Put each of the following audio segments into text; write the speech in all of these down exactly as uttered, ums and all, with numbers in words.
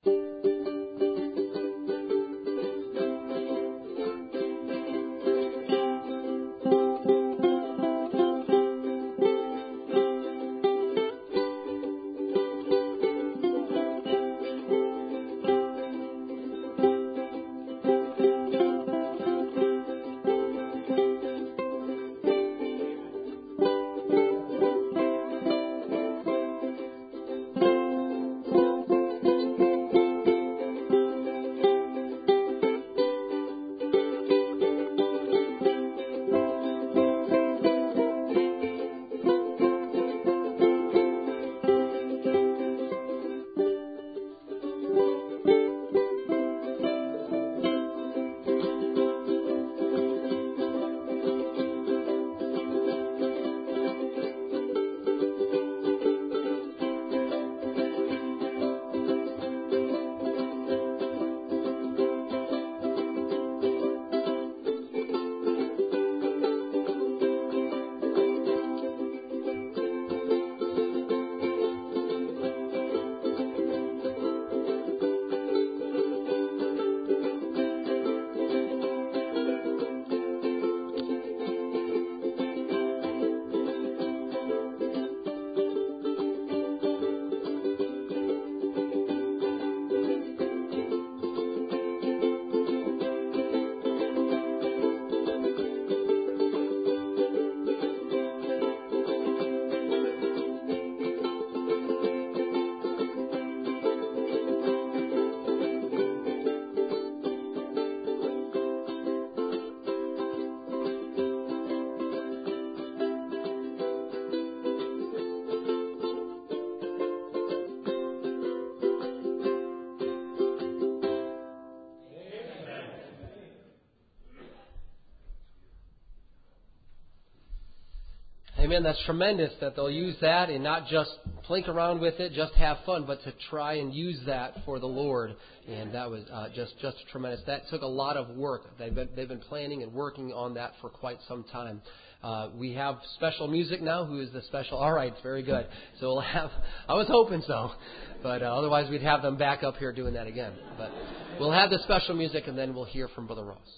Amen. That's tremendous that they'll use that and not just plink around with it, just have fun, but to try and use that for the Lord. And that was uh, just just tremendous. That took a lot of work. They've been, they've been planning and working on that for quite some time. Uh, we have special music now. Who is the special? All right, very good. So we'll have. I was hoping so, but uh, otherwise we'd have them back up here doing that again. But we'll have the special music, and then we'll hear from Brother Ross.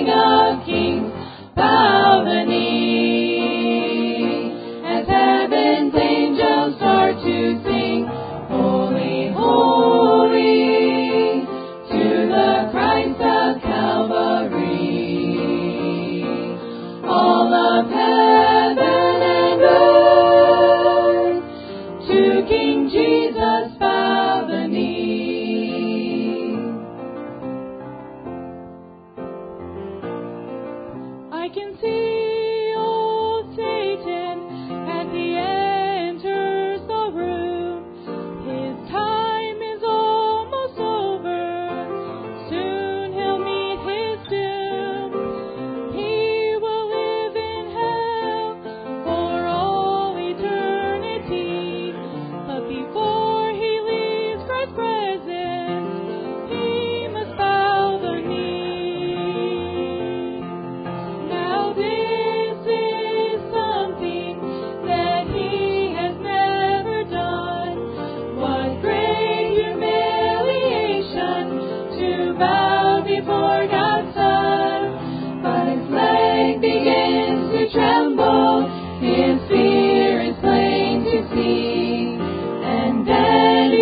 Bow the knee as heaven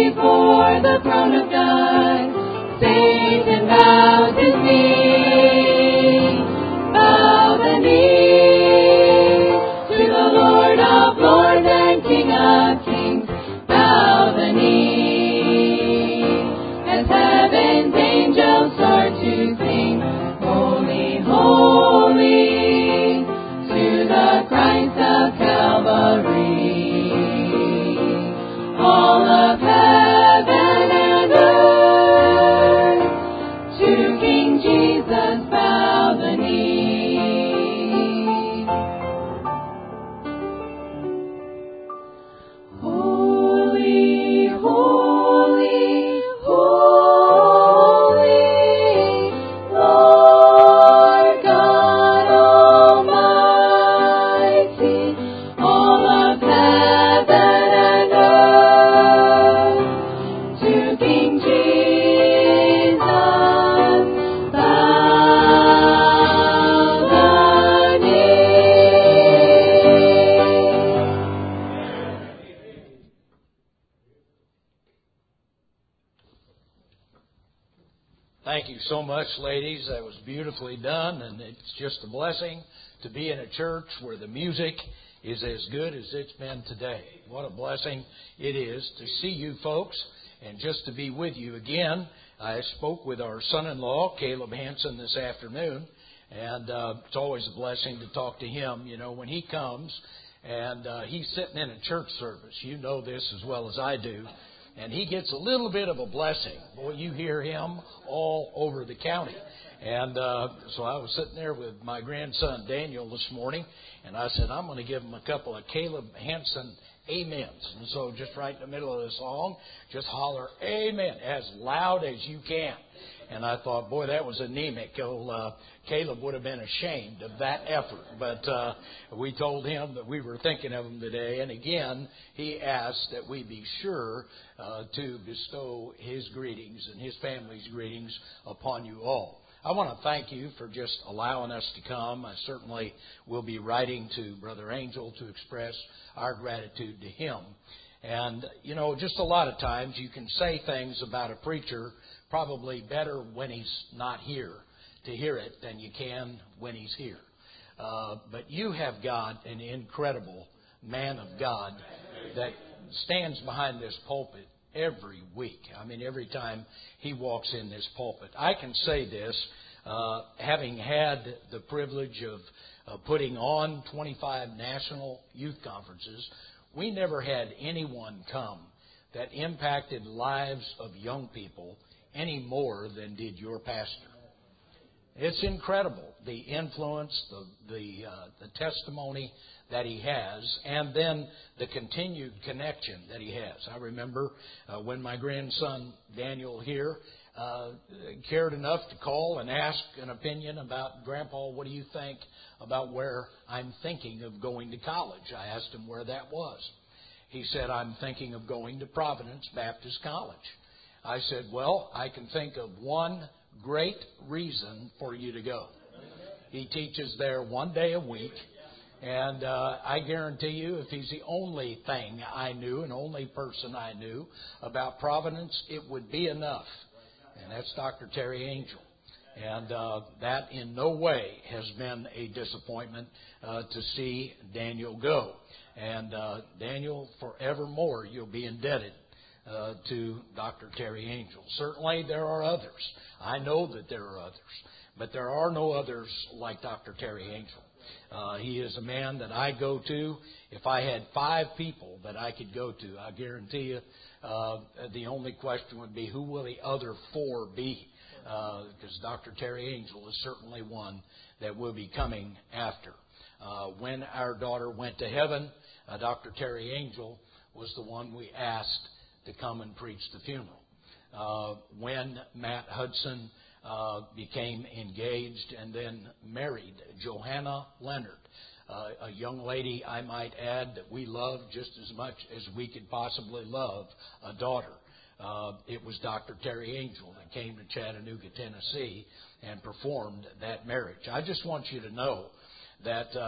before the throne of God. Satan bows his knee, bow the knee to the Lord of Lords and King of Kings. Bow the knee as heaven's angels start to sing. Holy, holy to the Christ of Calvary. All of heaven and earth to King Jesus bow the knee. Holy, holy, holy, Lord God Almighty, all of heaven and earth to King Jesus bow the knee. Thank you so much, ladies. That was beautifully done, and it's just a blessing to be in a church where the music is as good as it's been today. What a blessing it is to see you folks and just to be with you again. I spoke with our son-in-law, Caleb Hansen, this afternoon, and uh, it's always a blessing to talk to him. You know, when he comes and uh, he's sitting in a church service, you know this as well as I do, and he gets a little bit of a blessing. Boy, you hear him all over the county. And uh, so I was sitting there with my grandson Daniel this morning, and I said, I'm going to give him a couple of Caleb Hansen amens. And so just right in the middle of the song, just holler amen as loud as you can. And I thought, boy, that was anemic. Oh, uh, Caleb would have been ashamed of that effort. But uh, we told him that we were thinking of him today. And again, he asked that we be sure uh, to bestow his greetings and his family's greetings upon you all. I want to thank you for just allowing us to come. I certainly will be writing to Brother Angel to express our gratitude to him. And, you know, just a lot of times you can say things about a preacher probably better when he's not here to hear it than you can when he's here. Uh, but you have got an incredible man of God that stands behind this pulpit every week. I mean, every time he walks in this pulpit. I can say this, uh, having had the privilege of uh, putting on twenty-five national youth conferences, we never had anyone come that impacted lives of young people any more than did your pastor. It's incredible, the influence, the the, uh, the testimony that he has, and then the continued connection that he has. I remember uh, when my grandson Daniel here uh, cared enough to call and ask an opinion about, Grandpa, what do you think about where I'm thinking of going to college? I asked him where that was. He said, I'm thinking of going to Providence Baptist College. I said, well, I can think of one great reason for you to go. He teaches there one day a week. And uh, I guarantee you, if he's the only thing I knew and only person I knew about Providence, it would be enough. And that's Doctor Terry Angel. And uh, that in no way has been a disappointment uh, to see Daniel go. And uh, Daniel, forevermore, you'll be indebted uh, to Doctor Terry Angel. Certainly there are others. I know that there are others. But there are no others like Doctor Terry Angel. Uh, he is a man that I go to. If I had five people that I could go to, I guarantee you uh, the only question would be, who will the other four be? Because uh, Doctor Terry Angel is certainly one that will be coming after. Uh, when our daughter went to heaven, uh, Doctor Terry Angel was the one we asked to come and preach the funeral. Uh, when Matt Hudson Uh, became engaged and then married Johanna Leonard, uh, a young lady, I might add, that we love just as much as we could possibly love a daughter. Uh, it was Doctor Terry Angel that came to Chattanooga, Tennessee, and performed that marriage. I just want you to know that uh,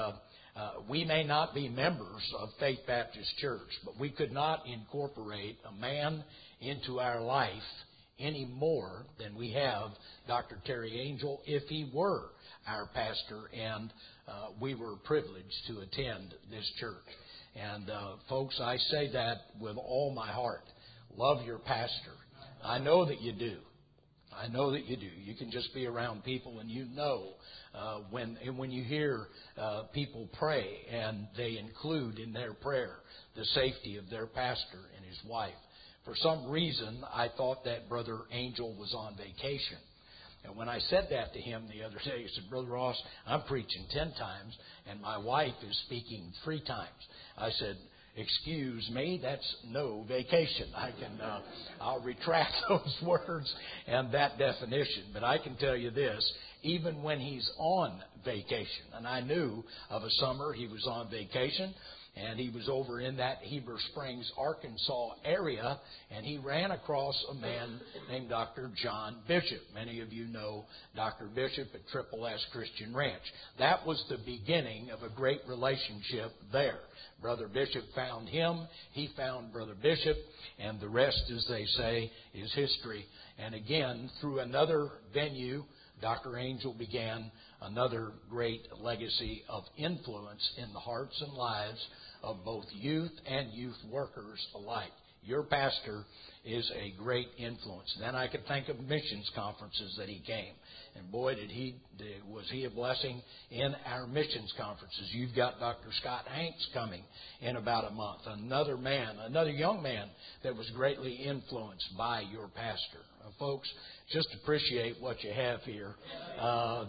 Uh, we may not be members of Faith Baptist Church, but we could not incorporate a man into our life any more than we have Doctor Terry Angel if he were our pastor and uh, we were privileged to attend this church. And uh, folks, I say that with all my heart. Love your pastor. I know that you do. I know that you do. You can just be around people and you know uh, when and when you hear uh, people pray and they include in their prayer the safety of their pastor and his wife. For some reason, I thought that Brother Angel was on vacation. And when I said that to him the other day, he said, Brother Ross, I'm preaching ten times and my wife is speaking three times. I said, excuse me, that's no vacation. I can, uh, I'll retract those words and that definition. But I can tell you this, even when he's on vacation, and I knew of a summer he was on vacation, and he was over in that Heber Springs, Arkansas area, and he ran across a man named Doctor John Bishop. Many of you know Doctor Bishop at Triple S Christian Ranch. That was the beginning of a great relationship there. Brother Bishop found him, he found Brother Bishop, and the rest, as they say, is history. And again, through another venue, Doctor Angel began another great legacy of influence in the hearts and lives of both youth and youth workers alike. Your pastor is a great influence. Then I could think of missions conferences that he came. And boy, did he did, was he a blessing in our missions conferences. You've got Doctor Scott Hanks coming in about a month. Another man, another young man that was greatly influenced by your pastor. Uh, folks, just appreciate what you have here. Uh, uh,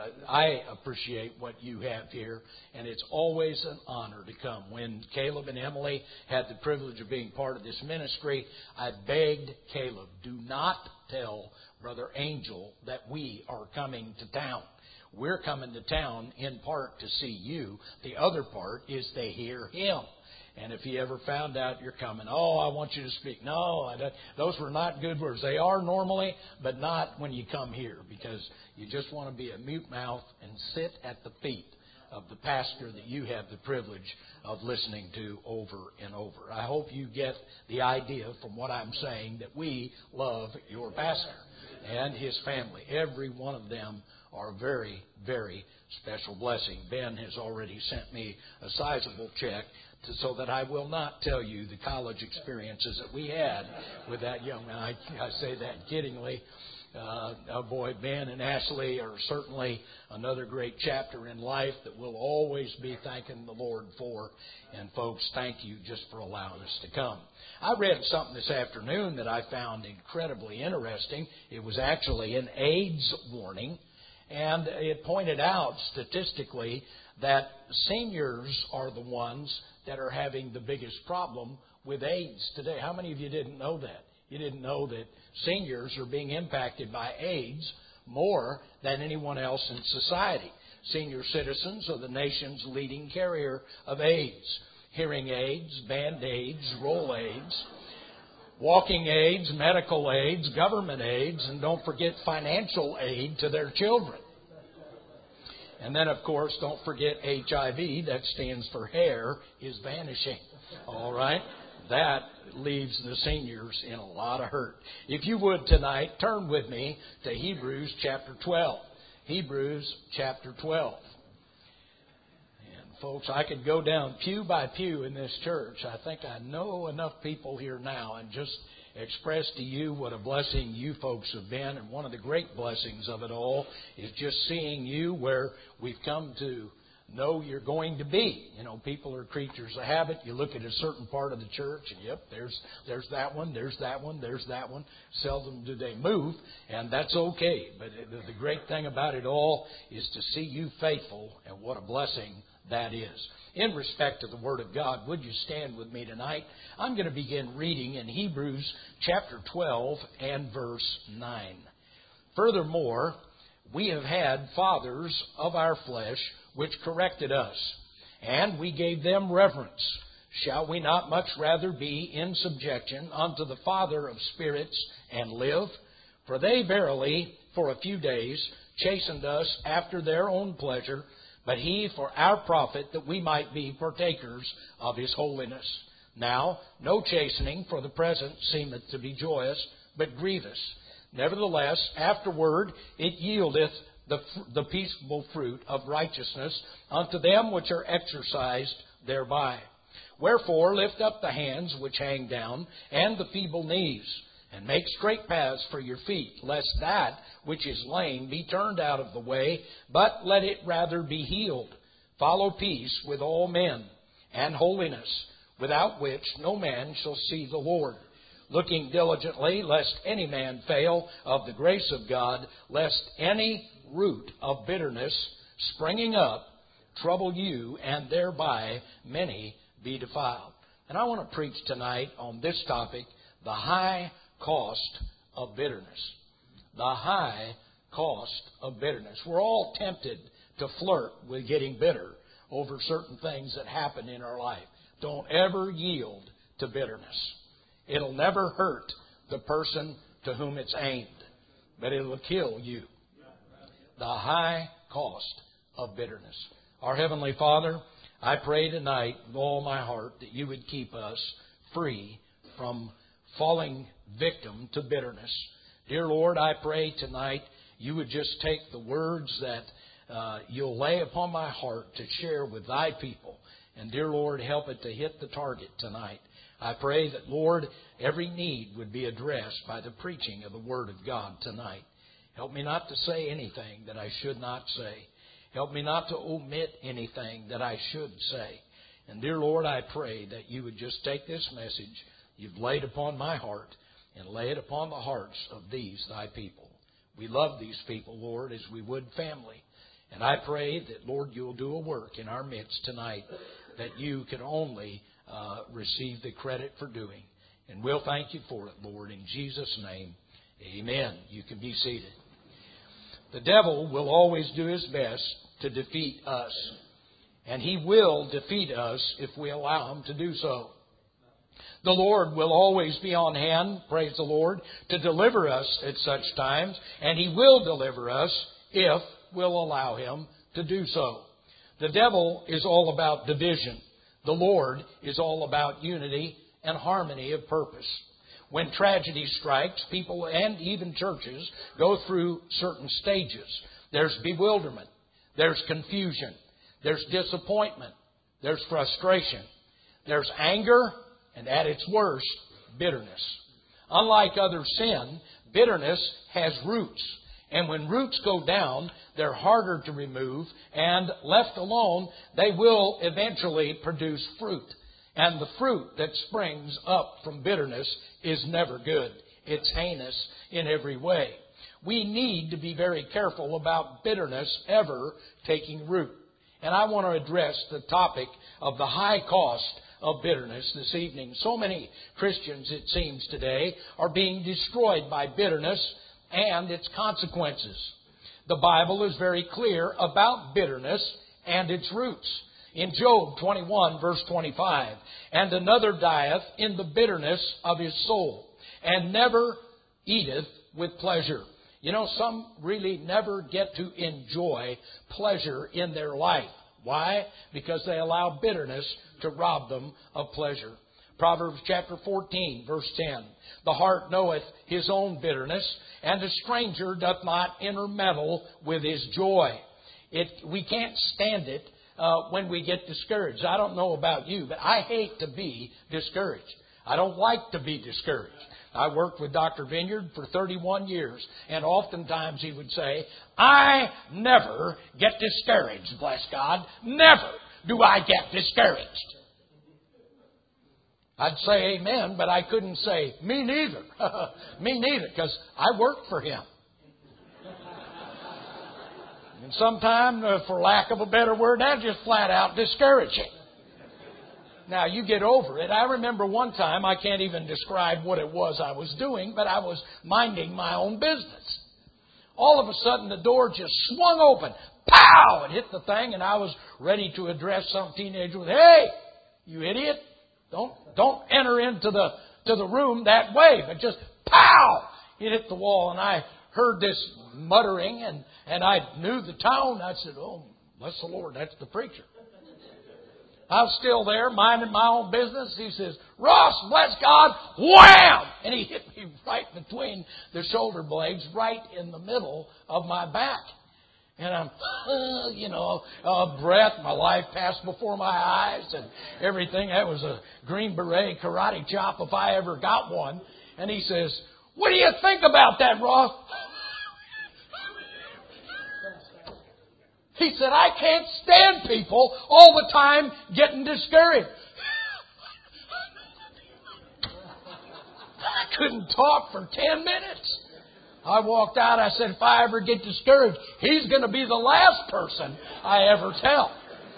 I appreciate what you have here, and it's always an honor to come. When Caleb and Emily had the privilege of being part of this ministry, I begged Caleb, do not tell Brother Angel that we are coming to town. We're coming to town in part to see you. The other part is they hear him. And if he ever found out you're coming, oh, I want you to speak. No, I don't. Those were not good words. They are normally, but not when you come here, because you just want to be a mute mouth and sit at the feet of the pastor that you have the privilege of listening to over and over. I hope you get the idea from what I'm saying that we love your pastor and his family. Every one of them are a very, very special blessing. Ben has already sent me a sizable check to, so that I will not tell you the college experiences that we had with that young man. I, I say that kiddingly. Uh, oh boy, Ben and Ashley are certainly another great chapter in life that we'll always be thanking the Lord for. And folks, thank you just for allowing us to come. I read something this afternoon that I found incredibly interesting. It was actually an AIDS warning, and it pointed out statistically that seniors are the ones that are having the biggest problem with AIDS today. How many of you didn't know that? You didn't know that seniors are being impacted by AIDS more than anyone else in society. Senior citizens are the nation's leading carrier of AIDS. Hearing aids, band-aids, roll aids, walking aids, medical aids, government aids, and don't forget financial aid to their children. And then, of course, don't forget H I V, that stands for hair, is vanishing. All right? That leaves the seniors in a lot of hurt. If you would tonight, turn with me to Hebrews chapter twelve. Hebrews chapter twelve. And folks, I could go down pew by pew in this church. I think I know enough people here now and just express to you what a blessing you folks have been. And one of the great blessings of it all is just seeing you where we've come to know you're going to be. You know, people are creatures of habit. You look at a certain part of the church and, yep, there's there's that one, there's that one, there's that one. Seldom do they move, and that's okay. But the great thing about it all is to see you faithful, and what a blessing that is. In respect to the Word of God, would you stand with me tonight? I'm going to begin reading in Hebrews chapter twelve and verse nine. Furthermore, we have had fathers of our flesh which corrected us, and we gave them reverence. Shall we not much rather be in subjection unto the Father of spirits and live? For they verily for a few days chastened us after their own pleasure, but He for our profit, that we might be partakers of His holiness. Now, no chastening for the present seemeth to be joyous, but grievous. Nevertheless, afterward it yieldeth the, the peaceable fruit of righteousness unto them which are exercised thereby. Wherefore lift up the hands which hang down, and the feeble knees, and make straight paths for your feet, lest that which is lame be turned out of the way, but let it rather be healed. Follow peace with all men, and holiness, without which no man shall see the Lord. Looking diligently, lest any man fail of the grace of God, lest any root of bitterness springing up trouble you, and thereby many be defiled. And I want to preach tonight on this topic, the high cost of bitterness. The high cost of bitterness. We're all tempted to flirt with getting bitter over certain things that happen in our life. Don't ever yield to bitterness. It'll never hurt the person to whom it's aimed, but it'll kill you. The high cost of bitterness. Our Heavenly Father, I pray tonight with all my heart that you would keep us free from falling victim to bitterness. Dear Lord, I pray tonight you would just take the words that uh, you'll lay upon my heart to share with thy people. And dear Lord, help it to hit the target tonight. I pray that, Lord, every need would be addressed by the preaching of the Word of God tonight. Help me not to say anything that I should not say. Help me not to omit anything that I should say. And dear Lord, I pray that you would just take this message you've laid upon my heart and lay it upon the hearts of these thy people. We love these people, Lord, as we would family. And I pray that, Lord, you'll do a work in our midst tonight that you can only uh, receive the credit for doing. And we'll thank you for it, Lord, in Jesus' name. Amen. You can be seated. The devil will always do his best to defeat us. And he will defeat us if we allow him to do so. The Lord will always be on hand, praise the Lord, to deliver us at such times. And He will deliver us if we'll allow Him to do so. The devil is all about division. The Lord is all about unity and harmony of purpose. When tragedy strikes, people and even churches go through certain stages. There's bewilderment. There's confusion. There's disappointment. There's frustration. There's anger. And at its worst, bitterness. Unlike other sin, bitterness has roots. And when roots go down, they're harder to remove. And left alone, they will eventually produce fruit. And the fruit that springs up from bitterness is never good. It's heinous in every way. We need to be very careful about bitterness ever taking root. And I want to address the topic of the high cost of bitterness this evening. So many Christians, it seems today, are being destroyed by bitterness and its consequences. The Bible is very clear about bitterness and its roots. In Job twenty-one, verse twenty-five, and another dieth in the bitterness of his soul, and never eateth with pleasure. You know, some really never get to enjoy pleasure in their life. Why? Because they allow bitterness to rob them of pleasure. Proverbs chapter fourteen, verse ten. The heart knoweth his own bitterness, and a stranger doth not intermeddle with his joy. It, we can't stand it uh, when we get discouraged. I don't know about you, but I hate to be discouraged. I don't like to be discouraged. I worked with Doctor Vineyard for thirty-one years, and oftentimes he would say, I never get discouraged, bless God. Never do I get discouraged. I'd say amen, but I couldn't say, me neither. Me neither, because I worked for him. And sometimes, uh, for lack of a better word, that's just flat out discouraging. Now, you get over it. I remember one time, I can't even describe what it was I was doing, but I was minding my own business. All of a sudden, the door just swung open. Pow! It hit the thing, and I was ready to address some teenager with, hey, you idiot. Don't don't enter into the to the room that way. But just pow! It hit the wall, and I heard this muttering, and, and I knew the tone. I said, oh, Bless the Lord, that's the preacher. I was still there, minding my own business. He says, Ross, bless God, wham! And he hit me right between the shoulder blades, right in the middle of my back. And I'm, uh, you know, uh, breath, my life passed before my eyes and everything. That was a Green Beret karate chop if I ever got one. And he says, what do you think about that, Ross? He said, I can't stand people all the time getting discouraged. I couldn't talk for ten minutes. I walked out. I said, if I ever get discouraged, he's going to be the last person I ever tell.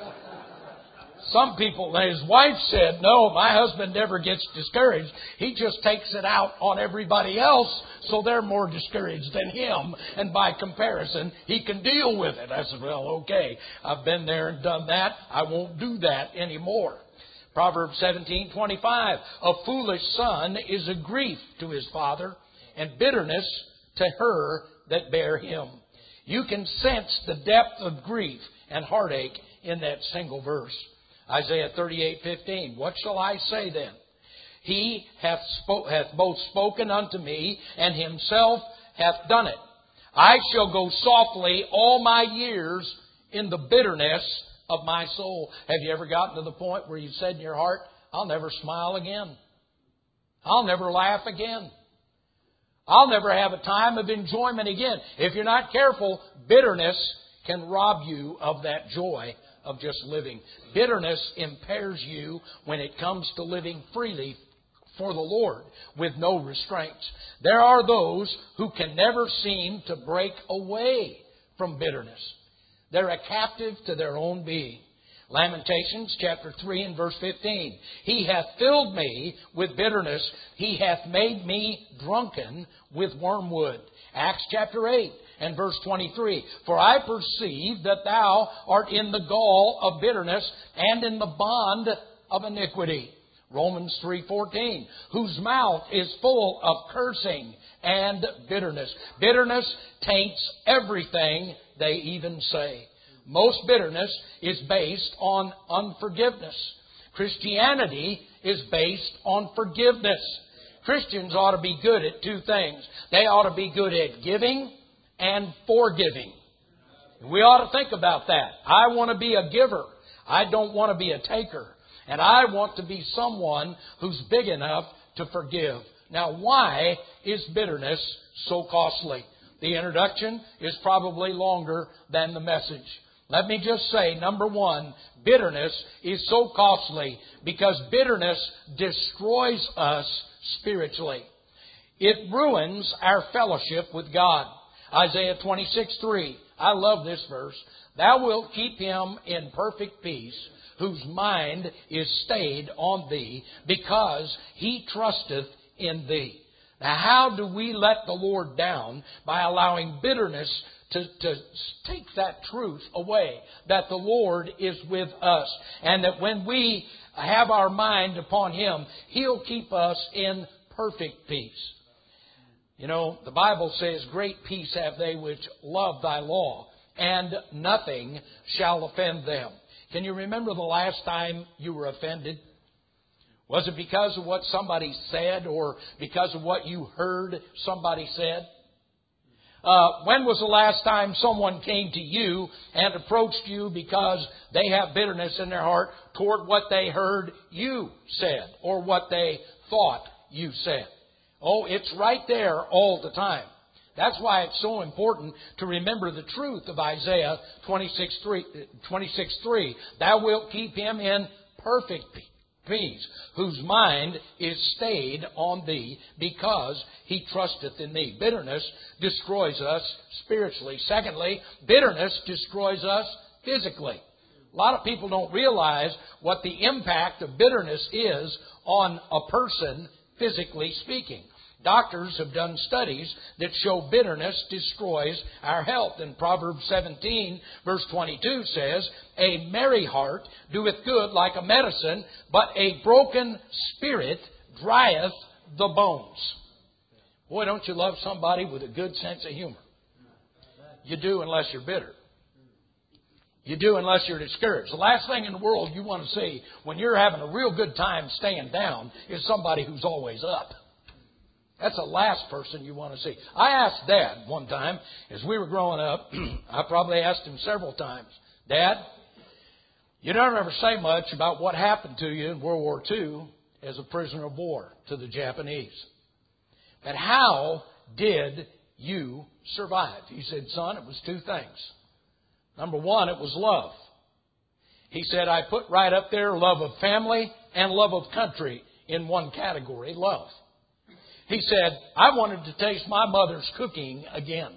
Some people, his wife said, no, my husband never gets discouraged. He just takes it out on everybody else, so they're more discouraged than him. And by comparison, he can deal with it. I said, well, okay, I've been there and done that. I won't do that anymore. Proverbs seventeen twenty-five, a foolish son is a grief to his father, and bitterness to her that bear him. You can sense the depth of grief and heartache in that single verse. Isaiah thirty-eight fifteen. What shall I say then? He hath, spo- hath both spoken unto me, and himself hath done it. I shall go softly all my years in the bitterness of my soul. Have you ever gotten to the point where you said in your heart, I'll never smile again. I'll never laugh again. I'll never have a time of enjoyment again. If you're not careful, bitterness can rob you of that joy of just living. Bitterness impairs you when it comes to living freely for the Lord with no restraints. There are those who can never seem to break away from bitterness. They're a captive to their own being. Lamentations chapter three and verse fifteen. He hath filled me with bitterness. He hath made me drunken with wormwood. Acts chapter eight and verse twenty-three. For I perceive that thou art in the gall of bitterness and in the bond of iniquity. Romans three fourteen. Whose mouth is full of cursing and bitterness. Bitterness taints everything they even say. Most bitterness is based on unforgiveness. Christianity is based on forgiveness. Christians ought to be good at two things. They ought to be good at giving and forgiving. We ought to think about that. I want to be a giver. I don't want to be a taker. And I want to be someone who's big enough to forgive. Now, why is bitterness so costly? The introduction is probably longer than the message. Let me just say, number one, bitterness is so costly because bitterness destroys us spiritually. It ruins our fellowship with God. Isaiah twenty-six three. I love this verse. Thou wilt keep him in perfect peace, whose mind is stayed on thee, because he trusteth in thee. Now, how do we let the Lord down? By allowing bitterness to, to take that truth away, that the Lord is with us, and that when we have our mind upon Him, He'll keep us in perfect peace. You know, the Bible says, great peace have they which love thy law, and nothing shall offend them. Can you remember the last time you were offended? Was it because of what somebody said or because of what you heard somebody said? Uh, when was the last time someone came to you and approached you because they have bitterness in their heart toward what they heard you said or what they thought you said? Oh, it's right there all the time. That's why it's so important to remember the truth of Isaiah twenty-six three. Thou wilt keep him in perfect peace, whose mind is stayed on thee, because he trusteth in thee. Bitterness destroys us spiritually. Secondly, bitterness destroys us physically. A lot of people don't realize what the impact of bitterness is on a person, physically speaking. Doctors have done studies that show bitterness destroys our health. And Proverbs seventeen, verse twenty-two says, a merry heart doeth good like a medicine, but a broken spirit drieth the bones. Boy, don't you love somebody with a good sense of humor? You do, unless you're bitter. You do unless you're discouraged. The last thing in the world you want to see when you're having a real good time staying down is somebody who's always up. That's the last person you want to see. I asked Dad one time, as we were growing up, I probably asked him several times, Dad, you don't ever say much about what happened to you in World War Two as a prisoner of war to the Japanese. But how did you survive? He said, son, it was two things. Number one, it was love. He said, I put right up there love of family and love of country in one category, love. He said, I wanted to taste my mother's cooking again.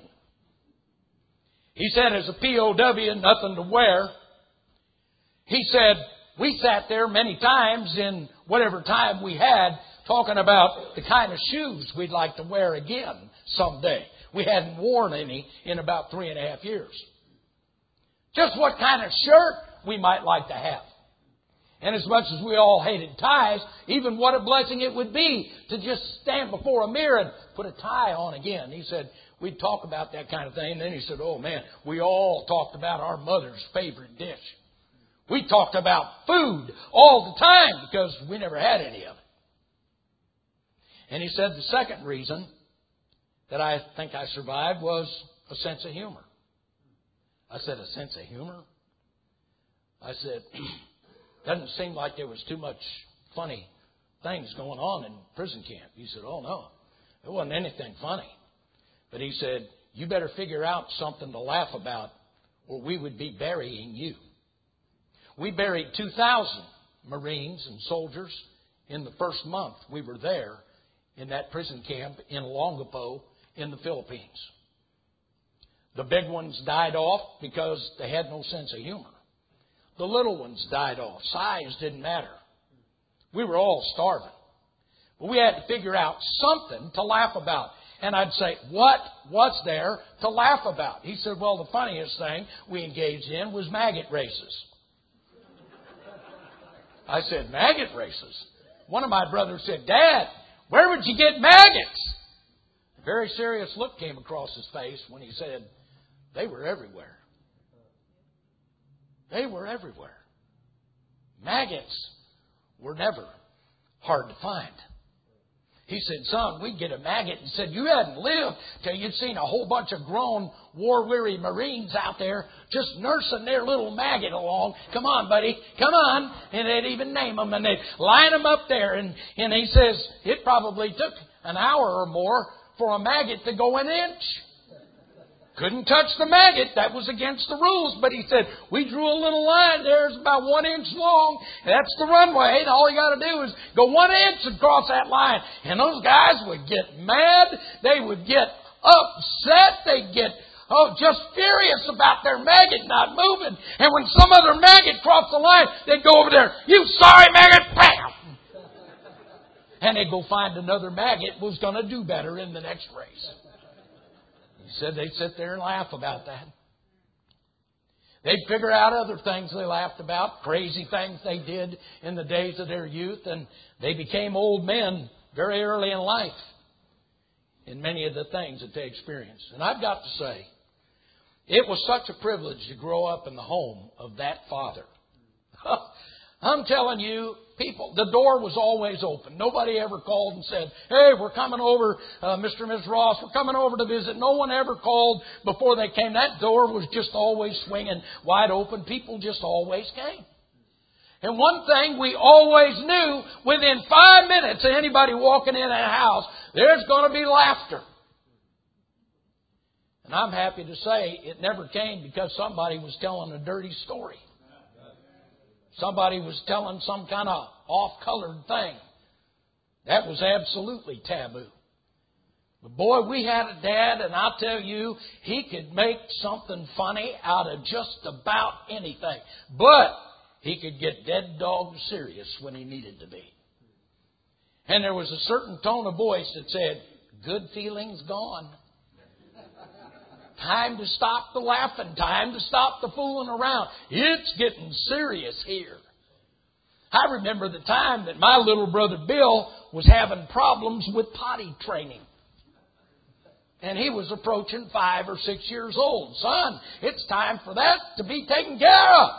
He said, as a P O W, nothing to wear. He said, we sat there many times in whatever time we had talking about the kind of shoes we'd like to wear again someday. We hadn't worn any in about three and a half years. Just what kind of shirt we might like to have. And as much as we all hated ties, even what a blessing it would be to just stand before a mirror and put a tie on again. He said, we'd talk about that kind of thing. And then he said, oh man, we all talked about our mother's favorite dish. We talked about food all the time because we never had any of it. And he said the second reason that I think I survived was a sense of humor. I said, a sense of humor? I said, doesn't seem like there was too much funny things going on in prison camp. He said, oh no, there wasn't anything funny. But he said, you better figure out something to laugh about or we would be burying you. We buried two thousand Marines and soldiers in the first month we were there in that prison camp in Longapo in the Philippines. The big ones died off because they had no sense of humor. The little ones died off. Size didn't matter. We were all starving. But we had to figure out something to laugh about. And I'd say, what was there to laugh about? He said, well, the funniest thing we engaged in was maggot races. I said, maggot races? One of my brothers said, Dad, where would you get maggots? A very serious look came across his face when he said, they were everywhere. They were everywhere. Maggots were never hard to find. He said, son, we'd get a maggot. He said, you hadn't lived till you'd seen a whole bunch of grown, war-weary Marines out there just nursing their little maggot along. Come on, buddy. Come on. And they'd even name them. And they'd line them up there. And, and he says, it probably took an hour or more for a maggot to go an inch. Couldn't touch the maggot. That was against the rules. But he said, we drew a little line there. It's about one inch long. That's the runway. And all you got to do is go one inch across that line. And those guys would get mad. They would get upset. They'd get oh, just furious about their maggot not moving. And when some other maggot crossed the line, they'd go over there, you sorry maggot, bam! And they'd go find another maggot who was going to do better in the next race. He said they'd sit there and laugh about that. They'd figure out other things they laughed about, crazy things they did in the days of their youth, and they became old men very early in life in many of the things that they experienced. And I've got to say, it was such a privilege to grow up in the home of that father. I'm telling you, people, the door was always open. Nobody ever called and said, hey, we're coming over, uh, Mister and Miz Ross, we're coming over to visit. No one ever called before they came. That door was just always swinging wide open. People just always came. And one thing we always knew, within five minutes of anybody walking in that house, there's going to be laughter. And I'm happy to say it never came because somebody was telling a dirty story. Somebody was telling some kind of off-colored thing. That was absolutely taboo. But boy, we had a dad, and I'll tell you, he could make something funny out of just about anything. But he could get dead dog serious when he needed to be. And there was a certain tone of voice that said, good feelings gone. Time to stop the laughing. Time to stop the fooling around. It's getting serious here. I remember the time that my little brother Bill was having problems with potty training. And he was approaching five or six years old. Son, it's time for that to be taken care of.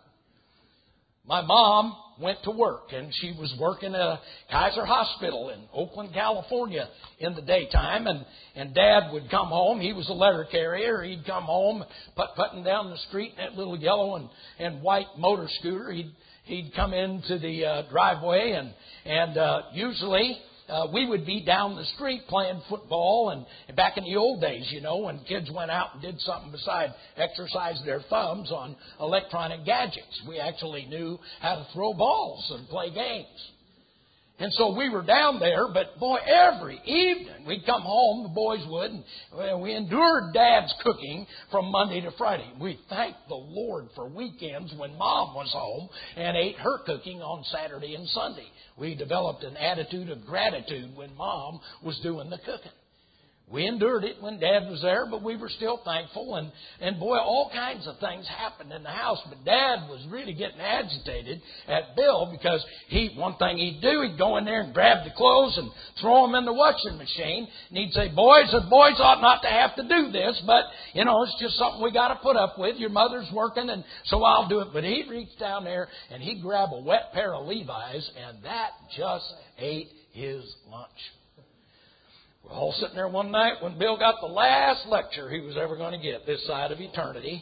My mom went to work, and she was working at a Kaiser Hospital in Oakland, California in the daytime. And, and Dad would come home. He was a letter carrier. He'd come home, putt-putting down the street in that little yellow and, and white motor scooter. He'd, he'd come into the uh, driveway, and, and uh, usually... Uh, we would be down the street playing football, and, and back in the old days, you know, when kids went out and did something besides exercise their thumbs on electronic gadgets. We actually knew how to throw balls and play games. And so we were down there, but boy, every evening we'd come home, the boys would, and well, we endured Dad's cooking from Monday to Friday. We thanked the Lord for weekends when Mom was home and ate her cooking on Saturday and Sunday. We developed an attitude of gratitude when Mom was doing the cooking. We endured it when Dad was there, but we were still thankful. And, and boy, all kinds of things happened in the house. But Dad was really getting agitated at Bill because he, one thing he'd do, he'd go in there and grab the clothes and throw them in the washing machine. And he'd say, boys, the boys ought not to have to do this, but, you know, it's just something we got to put up with. Your mother's working, and so I'll do it. But he'd reach down there, and he'd grab a wet pair of Levi's, and that just ate his lunch. We're all sitting there one night when Bill got the last lecture he was ever going to get this side of eternity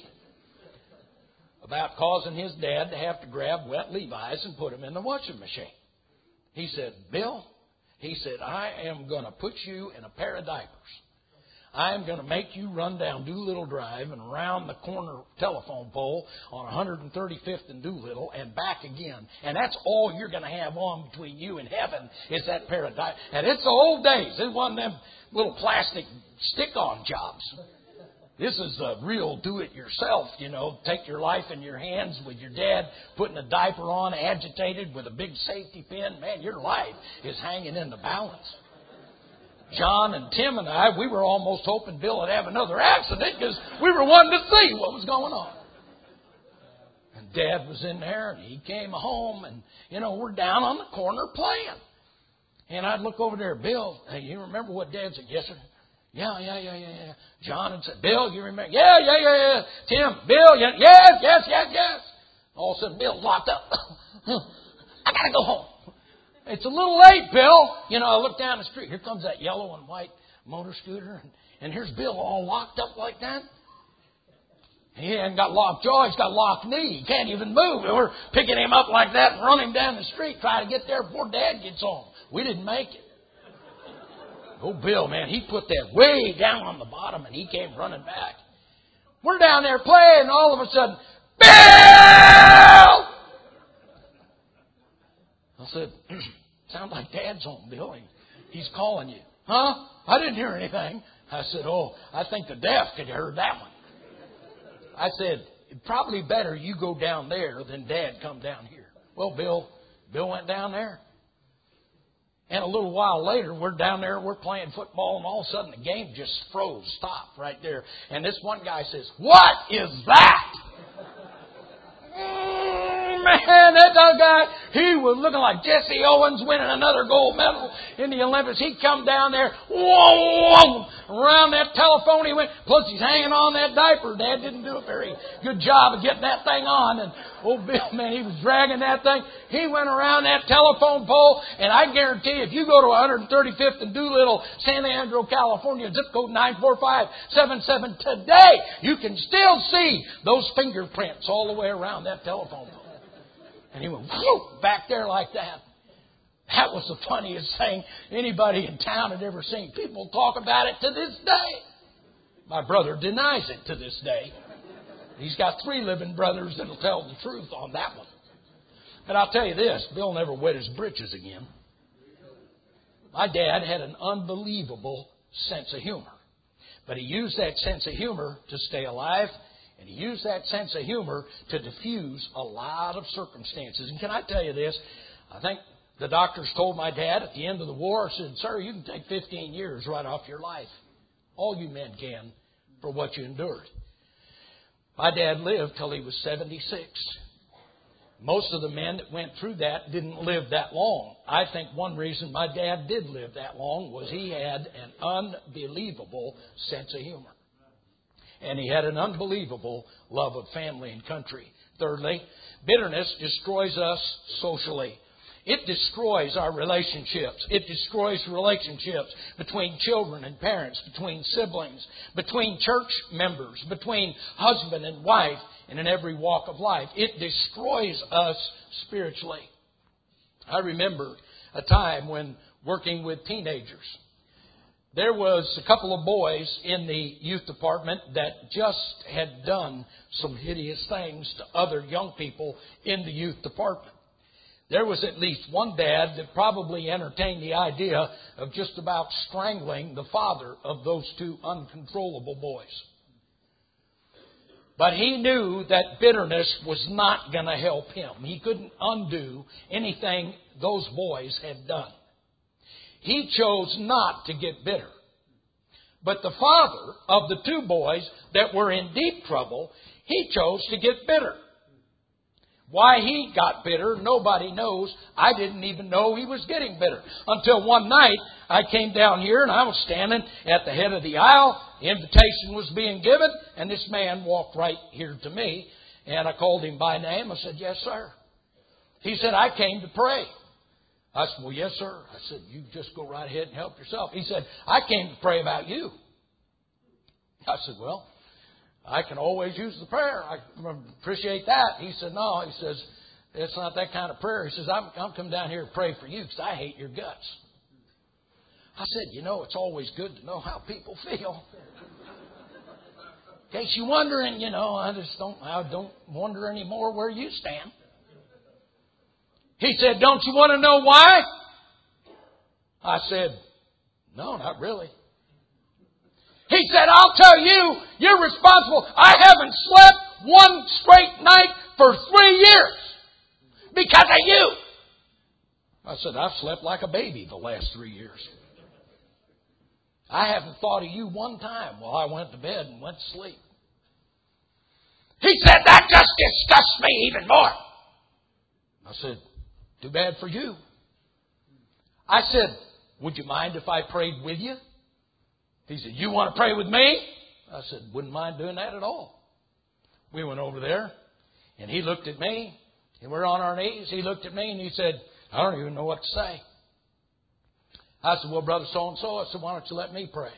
about causing his dad to have to grab wet Levi's and put them in the washing machine. He said, Bill, he said, I am going to put you in a pair of diapers. I am going to make you run down Doolittle Drive and around the corner telephone pole on one hundred thirty-fifth and Doolittle and back again. And that's all you're going to have on between you and heaven is that pair of diapers. And it's the old days. It wasn't them little plastic stick-on jobs. This is the real do-it-yourself, you know. Take your life in your hands with your dad putting a diaper on, agitated with a big safety pin. Man, your life is hanging in the balance. John and Tim and I, we were almost hoping Bill would have another accident because we were wanting to see what was going on. And Dad was in there, and he came home, and, you know, we're down on the corner playing. And I'd look over there, Bill, hey, you remember what Dad said? Yes, sir. Yeah, yeah, yeah, yeah, yeah. John had said, Bill, you remember? Yeah, yeah, yeah, yeah. Tim, Bill, yeah, yes, yes, yes, yes. All of a sudden, Bill's locked up. I got to go home. It's a little late, Bill. You know, I look down the street. Here comes that yellow and white motor scooter. And, and here's Bill all locked up like that. He hasn't got locked jaw. He's got locked knee. He can't even move. And we're picking him up like that and running down the street trying to get there before Dad gets home. We didn't make it. Oh, Bill, man, he put that way down on the bottom and he came running back. We're down there playing and all of a sudden, Bill! I said, sounds like Dad's home, Bill. He's calling you. Huh? I didn't hear anything. I said, oh, I think the deaf could have heard that one. I said, probably better you go down there than Dad come down here. Well, Bill, Bill went down there. And a little while later, we're down there, we're playing football, and all of a sudden the game just froze, stopped right there. And this one guy says, what is that? Man, that guy, he was looking like Jesse Owens winning another gold medal in the Olympics. He come down there, whoa, whoa, around that telephone he went. Plus, he's hanging on that diaper. Dad didn't do a very good job of getting that thing on. And old Bill, man, he was dragging that thing. He went around that telephone pole, and I guarantee if you go to one hundred thirty-fifth and Doolittle, San Leandro, California, zip code nine four five seven seven, today, you can still see those fingerprints all the way around that telephone pole. And he went whoop, back there like that. That was the funniest thing anybody in town had ever seen. People talk about it to this day. My brother denies it to this day. He's got three living brothers that'll tell the truth on that one. But I'll tell you this, Bill never wet his britches again. My dad had an unbelievable sense of humor. But he used that sense of humor to stay alive. And he used that sense of humor to diffuse a lot of circumstances. And can I tell you this? I think the doctors told my dad at the end of the war, said, sir, you can take fifteen years right off your life. All you men can for what you endured. My dad lived till he was seventy-six. Most of the men that went through that didn't live that long. I think one reason my dad did live that long was he had an unbelievable sense of humor. And he had an unbelievable love of family and country. Thirdly, bitterness destroys us socially. It destroys our relationships. It destroys relationships between children and parents, between siblings, between church members, between husband and wife, and in every walk of life. It destroys us spiritually. I remember a time when working with teenagers. There was a couple of boys in the youth department that just had done some hideous things to other young people in the youth department. There was at least one dad that probably entertained the idea of just about strangling the father of those two uncontrollable boys. But he knew that bitterness was not going to help him. He couldn't undo anything those boys had done. He chose not to get bitter. But the father of the two boys that were in deep trouble, he chose to get bitter. Why he got bitter, nobody knows. I didn't even know he was getting bitter. Until one night, I came down here and I was standing at the head of the aisle. The invitation was being given, and this man walked right here to me. And I called him by name. I said, "Yes, sir." He said, "I came to pray." I said, "Well, yes, sir." I said, "You just go right ahead and help yourself." He said, "I came to pray about you." I said, "Well, I can always use the prayer. I appreciate that." He said, "No," he says, "it's not that kind of prayer." He says, I'm, I'm coming down here to pray for you because I hate your guts." I said, "You know, it's always good to know how people feel. In case you're wondering, you know, I just don't, I don't wonder anymore where you stand." He said, "Don't you want to know why?" I said, "No, not really." He said, "I'll tell you, you're responsible. I haven't slept one straight night for three years because of you." I said, "I've slept like a baby the last three years. I haven't thought of you one time while I went to bed and went to sleep." He said, "That just disgusts me even more." I said, "Too bad for you." I said, "Would you mind if I prayed with you?" He said, "You want to pray with me?" I said, "Wouldn't mind doing that at all." We went over there, and he looked at me, and we're on our knees. He looked at me, and he said, "I don't even know what to say." I said, "Well, Brother so-and-so," I said, "why don't you let me pray?"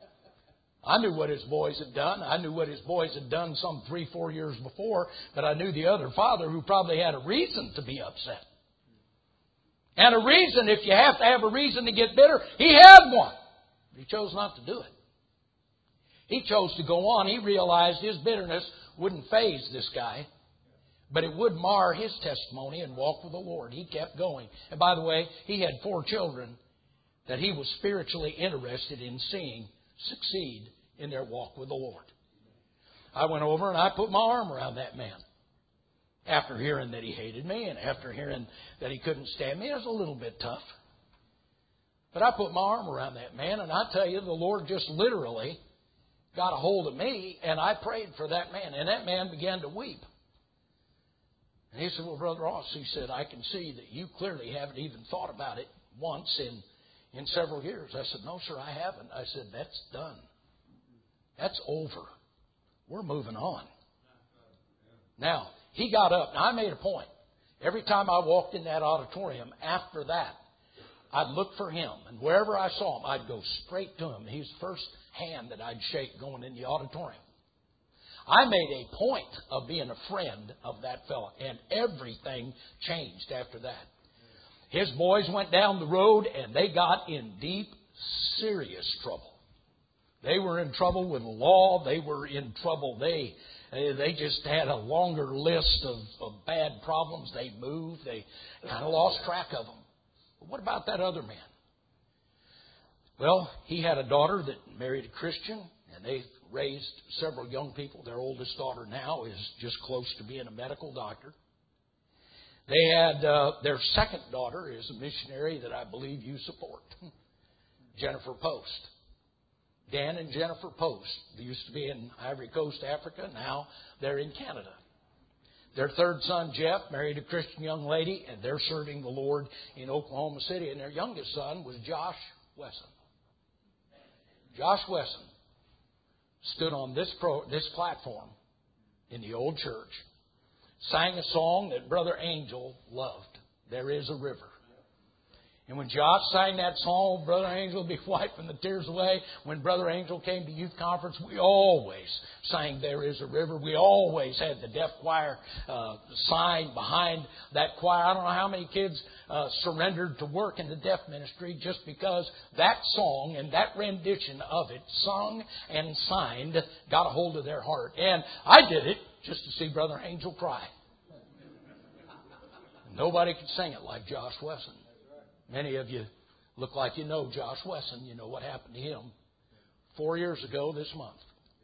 I knew what his boys had done. I knew what his boys had done some three, four years before, but I knew the other father who probably had a reason to be upset. And a reason, if you have to have a reason to get bitter, he had one. He chose not to do it. He chose to go on. He realized his bitterness wouldn't faze this guy, but it would mar his testimony and walk with the Lord. He kept going. And by the way, he had four children that he was spiritually interested in seeing succeed in their walk with the Lord. I went over and I put my arm around that man. After hearing that he hated me and after hearing that he couldn't stand me, it was a little bit tough. But I put my arm around that man, and I tell you, the Lord just literally got a hold of me, and I prayed for that man, and that man began to weep. And he said, "Well, Brother Ross," he said, "I can see that you clearly haven't even thought about it once in, in several years." I said, "No, sir, I haven't." I said, "That's done. That's over. We're moving on." Now, he got up. Now, I made a point. Every time I walked in that auditorium after that, I'd look for him, and wherever I saw him, I'd go straight to him. He was the first hand that I'd shake going in the auditorium. I made a point of being a friend of that fella, and everything changed after that. His boys went down the road, and they got in deep, serious trouble. They were in trouble with the law. They were in trouble. They they just had a longer list of, of bad problems. They moved. They kind of lost track of them. But what about that other man? Well, he had a daughter that married a Christian, and they raised several young people. Their oldest daughter now is just close to being a medical doctor. They had uh, their second daughter is a missionary that I believe you support, Jennifer Post. Dan and Jennifer Post. They used to be in Ivory Coast, Africa. Now they're in Canada. Their third son, Jeff, married a Christian young lady, and they're serving the Lord in Oklahoma City. And their youngest son was Josh Wesson. Josh Wesson stood on this pro, this platform in the old church, sang a song that Brother Angel loved, There Is a River. And when Josh sang that song, Brother Angel would be wiping the tears away. When Brother Angel came to youth conference, we always sang There Is a River. We always had the deaf choir uh, sign behind that choir. I don't know how many kids uh, surrendered to work in the deaf ministry just because that song and that rendition of it, sung and signed, got a hold of their heart. And I did it just to see Brother Angel cry. Nobody could sing it like Josh Wesson. Many of you look like you know Josh Wesson. You know what happened to him four years ago this month.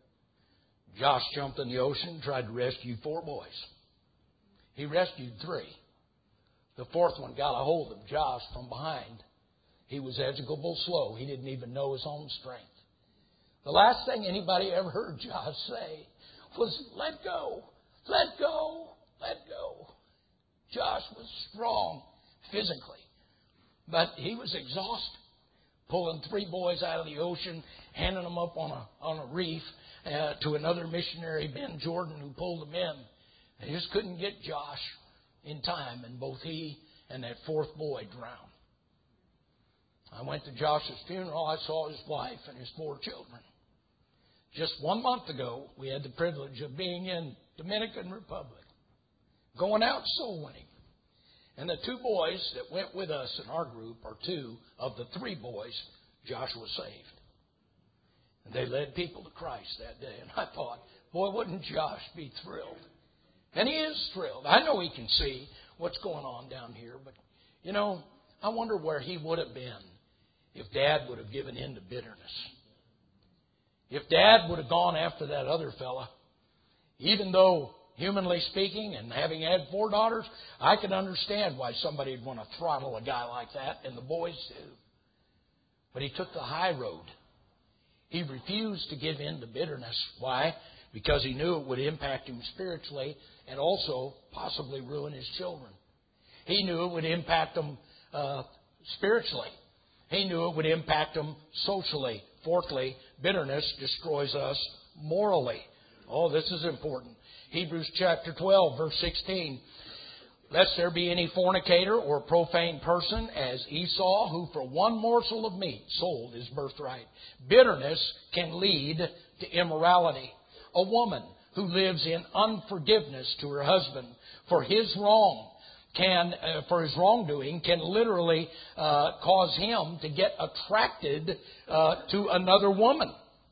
Josh jumped in the ocean and tried to rescue four boys. He rescued three. The fourth one got a hold of Josh from behind. He was execrable slow. He didn't even know his own strength. The last thing anybody ever heard Josh say was, let go, let go, let go. Josh was strong physically. But he was exhausted, pulling three boys out of the ocean, handing them up on a on a reef uh, to another missionary, Ben Jordan, who pulled them in. They just couldn't get Josh in time, and both he and that fourth boy drowned. I went to Josh's funeral. I saw his wife and his four children. Just one month ago, we had the privilege of being in Dominican Republic, going out soul winning. And the two boys that went with us in our group are two of the three boys Joshua saved. And they led people to Christ that day. And I thought, boy, wouldn't Josh be thrilled? And he is thrilled. I know he can see what's going on down here. But, you know, I wonder where he would have been if Dad would have given in to bitterness. If Dad would have gone after that other fella, even though, humanly speaking, and having had four daughters, I can understand why somebody would want to throttle a guy like that, and the boys do. But he took the high road. He refused to give in to bitterness. Why? Because he knew it would impact him spiritually and also possibly ruin his children. He knew it would impact them uh, spiritually. He knew it would impact them socially. Fourthly, bitterness destroys us morally. Oh, this is important. Hebrews chapter twelve, verse sixteen. Lest there be any fornicator or profane person as Esau, who for one morsel of meat sold his birthright. Bitterness can lead to immorality. A woman who lives in unforgiveness to her husband for his wrong can, uh, for his wrongdoing, can literally uh, cause him to get attracted uh, to another woman,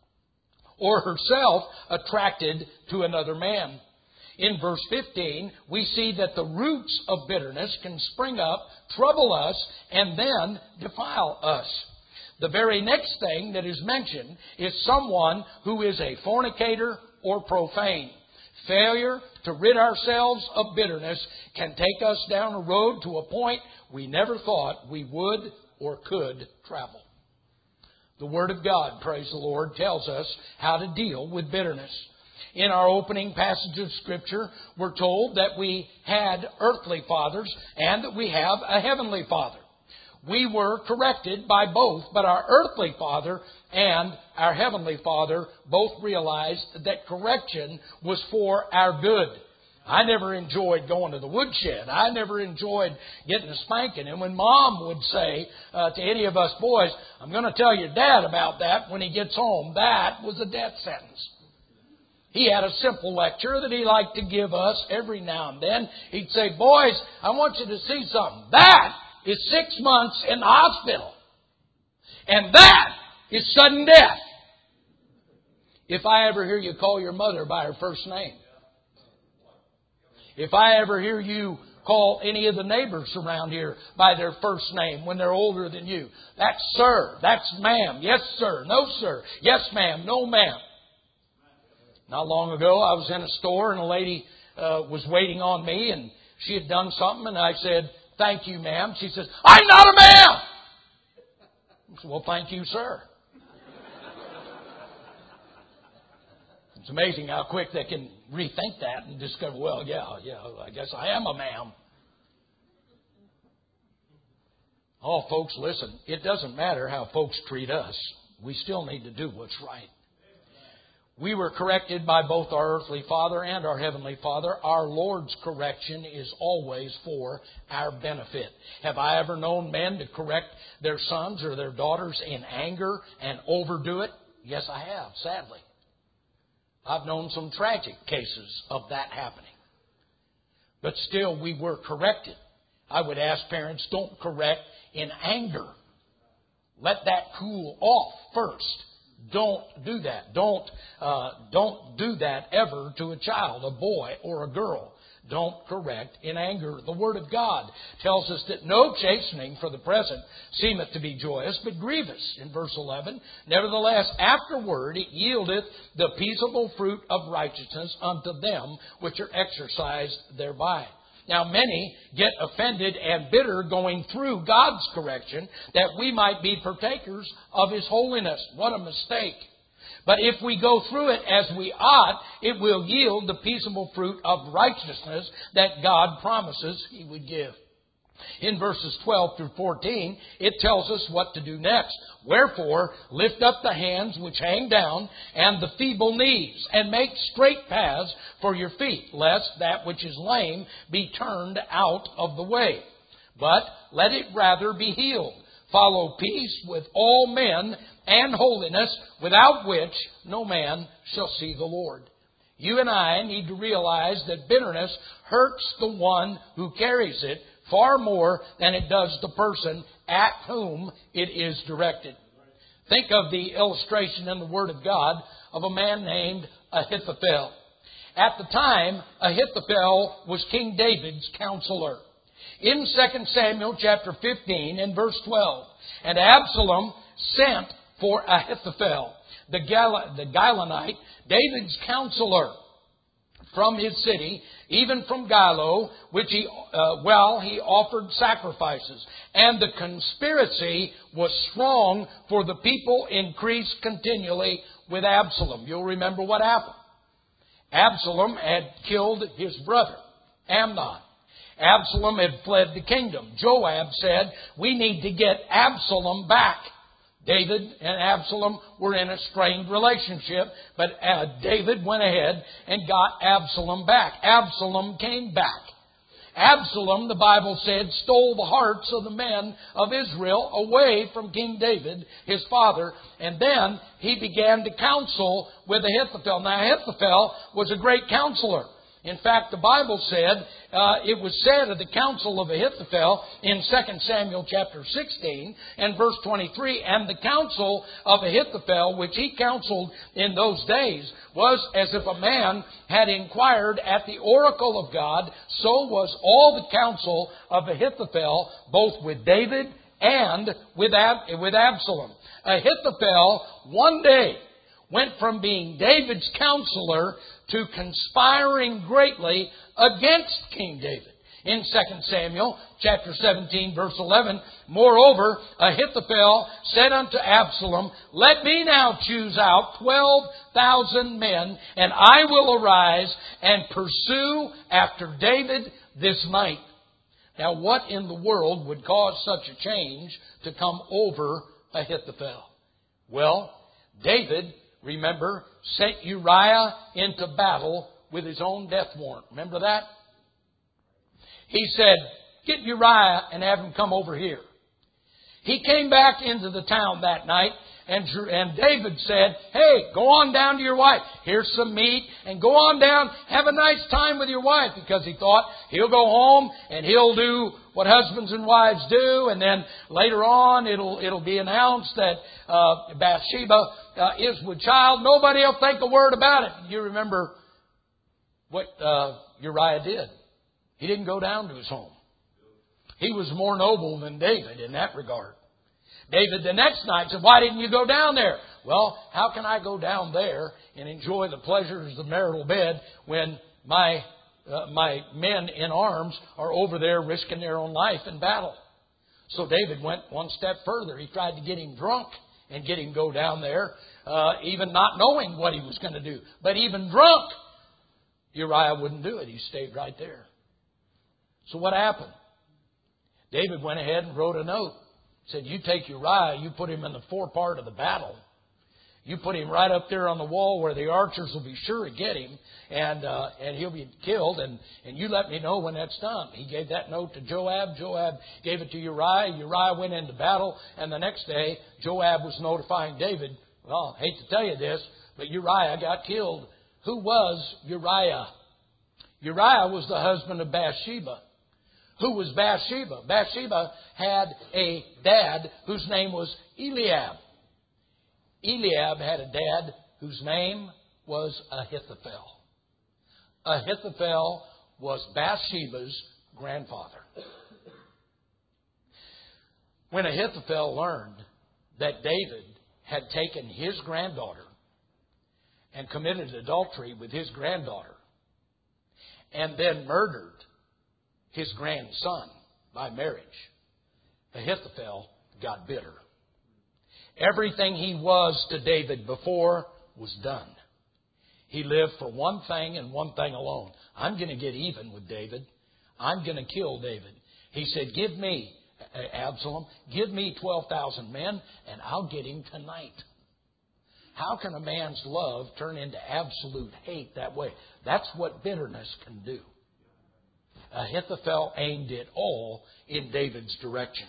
or herself attracted to another man. In verse fifteen, we see that the roots of bitterness can spring up, trouble us, and then defile us. The very next thing that is mentioned is someone who is a fornicator or profane. Failure to rid ourselves of bitterness can take us down a road to a point we never thought we would or could travel. The Word of God, praise the Lord, tells us how to deal with bitterness. In our opening passage of Scripture, we're told that we had earthly fathers and that we have a heavenly Father. We were corrected by both, but our earthly father and our heavenly Father both realized that correction was for our good. I never enjoyed going to the woodshed. I never enjoyed getting a spanking. And when Mom would say uh, to any of us boys, I'm going to tell your dad about that when he gets home, that was a death sentence. He had a simple lecture that he liked to give us every now and then. He'd say, boys, I want you to see something. That is six months in the hospital. And that is sudden death. If I ever hear you call your mother by her first name. If I ever hear you call any of the neighbors around here by their first name when they're older than you. That's sir. That's ma'am. Yes, sir. No, sir. Yes, ma'am. No, ma'am. Not long ago, I was in a store and a lady uh, was waiting on me and she had done something and I said, thank you, ma'am. She says, I'm not a ma'am. I said, well, thank you, sir. It's amazing how quick they can rethink that and discover, well, yeah, yeah, I guess I am a man. Oh, folks, listen, it doesn't matter how folks treat us. We still need to do what's right. We were corrected by both our earthly father and our heavenly Father. Our Lord's correction is always for our benefit. Have I ever known men to correct their sons or their daughters in anger and overdo it? Yes, I have, sadly. I've known some tragic cases of that happening. But still, we were corrected. I would ask parents, don't correct in anger. Let that cool off first. Don't do that. Don't uh, don't do that ever to a child, a boy or a girl. Don't correct in anger. The Word of God tells us that no chastening for the present seemeth to be joyous, but grievous. In verse eleven, nevertheless, afterward it yieldeth the peaceable fruit of righteousness unto them which are exercised thereby. Now, many get offended and bitter going through God's correction that we might be partakers of His holiness. What a mistake. But if we go through it as we ought, it will yield the peaceable fruit of righteousness that God promises He would give. In verses twelve through fourteen, it tells us what to do next. Wherefore, lift up the hands which hang down, and the feeble knees, and make straight paths for your feet, lest that which is lame be turned out of the way. But let it rather be healed. Follow peace with all men, and holiness, without which no man shall see the Lord. You and I need to realize that bitterness hurts the one who carries it far more than it does the person at whom it is directed. Think of the illustration in the Word of God of a man named Ahithophel. At the time, Ahithophel was King David's counselor. In Second Samuel chapter fifteen and verse twelve, and Absalom sent for Ahithophel, the, Gal- the Gilonite, David's counselor, from his city, even from Gilo, which he, uh, well, he offered sacrifices. And the conspiracy was strong, for the people increased continually with Absalom. You'll remember what happened. Absalom had killed his brother, Amnon. Absalom had fled the kingdom. Joab said, we need to get Absalom back. David and Absalom were in a strained relationship, but uh, David went ahead and got Absalom back. Absalom came back. Absalom, the Bible said, stole the hearts of the men of Israel away from King David, his father, and then he began to counsel with Ahithophel. Now, Ahithophel was a great counselor. In fact, the Bible said, uh, it was said of the counsel of Ahithophel in Second Samuel chapter sixteen and verse twenty-three, and the counsel of Ahithophel, which he counseled in those days, was as if a man had inquired at the oracle of God. So was all the counsel of Ahithophel, both with David and with, Ab- with Absalom. Ahithophel one day went from being David's counselor to conspiring greatly against King David. In Second Samuel chapter seventeen, verse eleven, moreover, Ahithophel said unto Absalom, let me now choose out twelve thousand men, and I will arise and pursue after David this night. Now, what in the world would cause such a change to come over Ahithophel? Well, David, remember, sent Uriah into battle with his own death warrant. Remember that? He said, get Uriah and have him come over here. He came back into the town that night, and, and David said, hey, go on down to your wife. Here's some meat, and go on down, have a nice time with your wife, because he thought he'll go home and he'll do what husbands and wives do, and then later on it'll it'll be announced that uh, Bathsheba uh, is with child. Nobody will think a word about it. You remember what uh, Uriah did. He didn't go down to his home. He was more noble than David in that regard. David the next night said, why didn't you go down there? Well, how can I go down there and enjoy the pleasures of the marital bed when my uh, my men in arms are over there risking their own life in battle? So David went one step further. He tried to get him drunk and get him go down there uh, even not knowing what he was going to do. But even drunk, Uriah wouldn't do it. He stayed right there. So what happened? David went ahead and wrote a note. Said, you take Uriah, you put him in the forepart of the battle. You put him right up there on the wall where the archers will be sure to get him, and uh, and he'll be killed, and, and you let me know when that's done. He gave that note to Joab. Joab gave it to Uriah. Uriah went into battle, and the next day, Joab was notifying David, well, I hate to tell you this, but Uriah got killed. Who was Uriah? Uriah was the husband of Bathsheba. Who was Bathsheba? Bathsheba had a dad whose name was Eliab. Eliab had a dad whose name was Ahithophel. Ahithophel was Bathsheba's grandfather. When Ahithophel learned that David had taken his granddaughter and committed adultery with his granddaughter and then murdered his grandson by marriage, Ahithophel got bitter. Everything he was to David before was done. He lived for one thing and one thing alone. I'm going to get even with David. I'm going to kill David. He said, give me, Absalom, give me twelve thousand men and I'll get him tonight. How can a man's love turn into absolute hate that way? That's what bitterness can do. Ahithophel aimed it all in David's direction.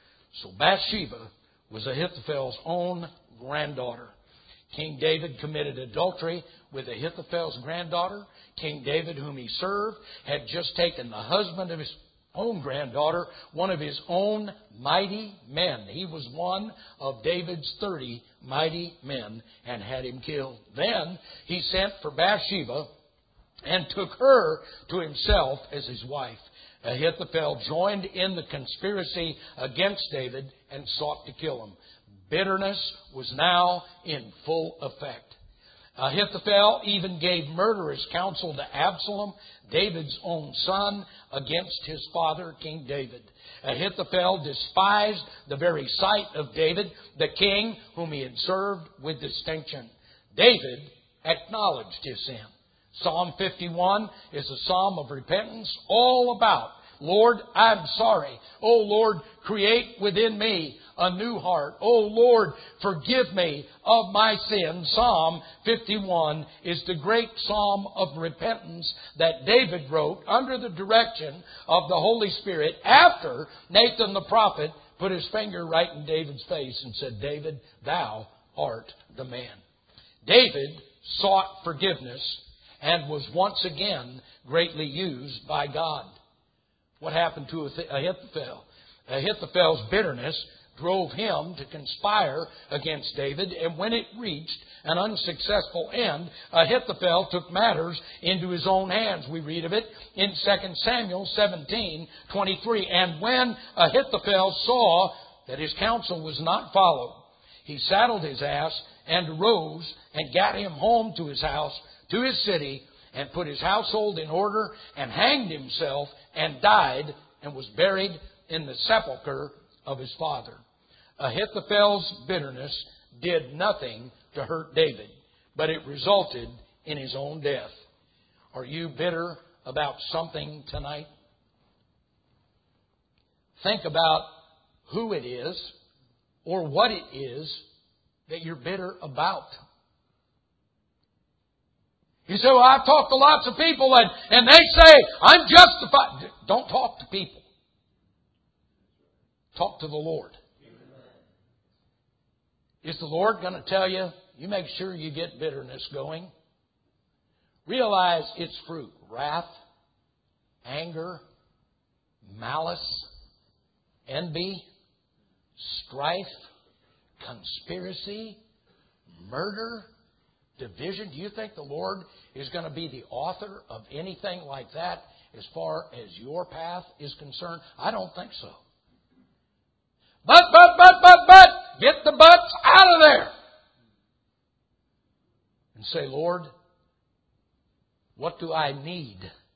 So Bathsheba was Ahithophel's own granddaughter. King David committed adultery with Ahithophel's granddaughter. King David, whom he served, had just taken the husband of his own granddaughter, one of his own mighty men. He was one of David's thirty mighty men, and had him killed. Then he sent for Bathsheba and took her to himself as his wife. Ahithophel joined in the conspiracy against David and sought to kill him. Bitterness was now in full effect. Ahithophel even gave murderous counsel to Absalom, David's own son, against his father, King David. Ahithophel despised the very sight of David, the king whom he had served with distinction. David acknowledged his sin. Psalm fifty-one is a psalm of repentance, all about, Lord, I'm sorry. Oh, Lord, create within me a new heart. Oh, Lord, forgive me of my sin. Psalm fifty-one is the great psalm of repentance that David wrote under the direction of the Holy Spirit after Nathan the prophet put his finger right in David's face and said, David, thou art the man. David sought forgiveness and was once again greatly used by God. What happened to Ahithophel? Ahithophel's bitterness drove him to conspire against David, and when it reached an unsuccessful end, Ahithophel took matters into his own hands. We read of it in Second Samuel seventeen twenty-three. And when Ahithophel saw that his counsel was not followed, he saddled his ass and arose and got him home to his house, to his city, and put his household in order, and hanged himself, and died, and was buried in the sepulchre of his father. Ahithophel's bitterness did nothing to hurt David, but it resulted in his own death. Are you bitter about something tonight? Think about who it is or what it is that you're bitter about. You say, well, I've talked to lots of people and, and they say, I'm justified. Don't talk to people. Talk to the Lord. Is the Lord going to tell you, you make sure you get bitterness going? Realize its fruit. Wrath, anger, malice, envy, strife, conspiracy, murder, division. Do you think the Lord is going to be the author of anything like that as far as your path is concerned? I don't think so. But, but, but, but, but, get the buts out of there. And say, Lord, what do I need?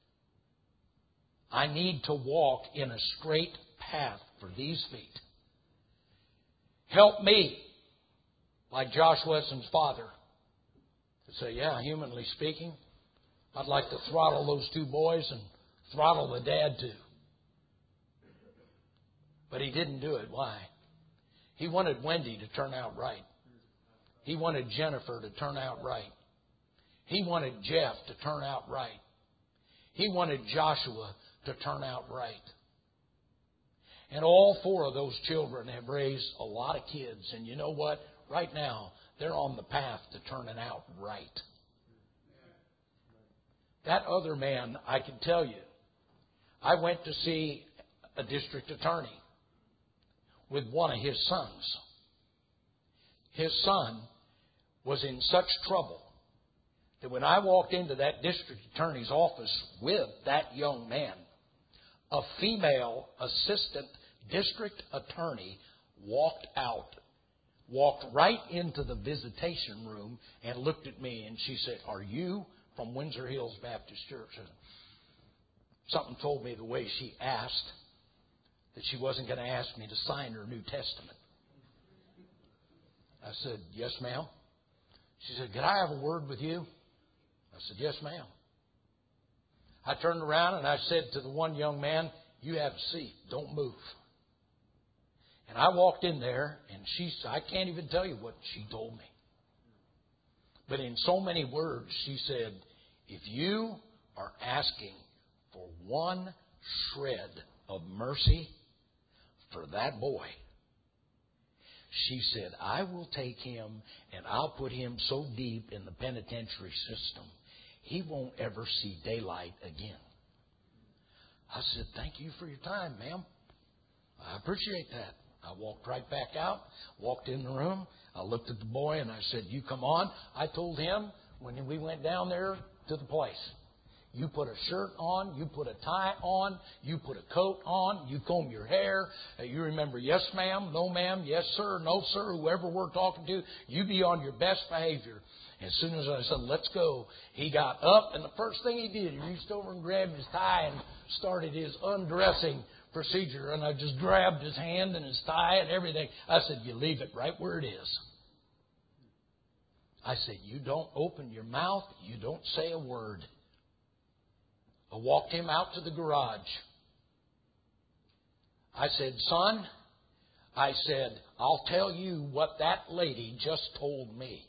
I need to walk in a straight path for these feet. Help me, like Josh Wesson's father, to say, yeah, humanly speaking, I'd like to throttle those two boys and throttle the dad too. But he didn't do it. Why? He wanted Wendy to turn out right. He wanted Jennifer to turn out right. He wanted Jeff to turn out right. He wanted Joshua to turn out right. And all four of those children have raised a lot of kids. And you know what? Right now, they're on the path to turning out right. That other man, I can tell you, I went to see a district attorney with one of his sons. His son was in such trouble that when I walked into that district attorney's office with that young man, a female assistant district attorney walked out, walked right into the visitation room and looked at me and she said, "Are you from Windsor Hills Baptist Church?" Something told me the way she asked that she wasn't going to ask me to sign her New Testament. I said, "Yes, ma'am." She said, "Could I have a word with you?" I said, "Yes, ma'am." I turned around and I said to the one young man, "You have a seat. Don't move." And I walked in there and she, I can't even tell you what she told me. But in so many words, she said, "If you are asking for one shred of mercy for that boy," she said, "I will take him and I'll put him so deep in the penitentiary system, he won't ever see daylight again." I said, "Thank you for your time, ma'am. I appreciate that." I walked right back out, walked in the room. I looked at the boy and I said, "You come on." I told him when we went down there to the place, you put a shirt on, you put a tie on, you put a coat on, you comb your hair. You remember, yes, ma'am, no, ma'am, yes, sir, no, sir, whoever we're talking to, you be on your best behavior. As soon as I said, "Let's go," he got up, and the first thing he did, he reached over and grabbed his tie and started his undressing procedure. And I just grabbed his hand and his tie and everything. I said, "You leave it right where it is." I said, "You don't open your mouth. You don't say a word." I walked him out to the garage. I said, "Son," I said, "I'll tell you what that lady just told me."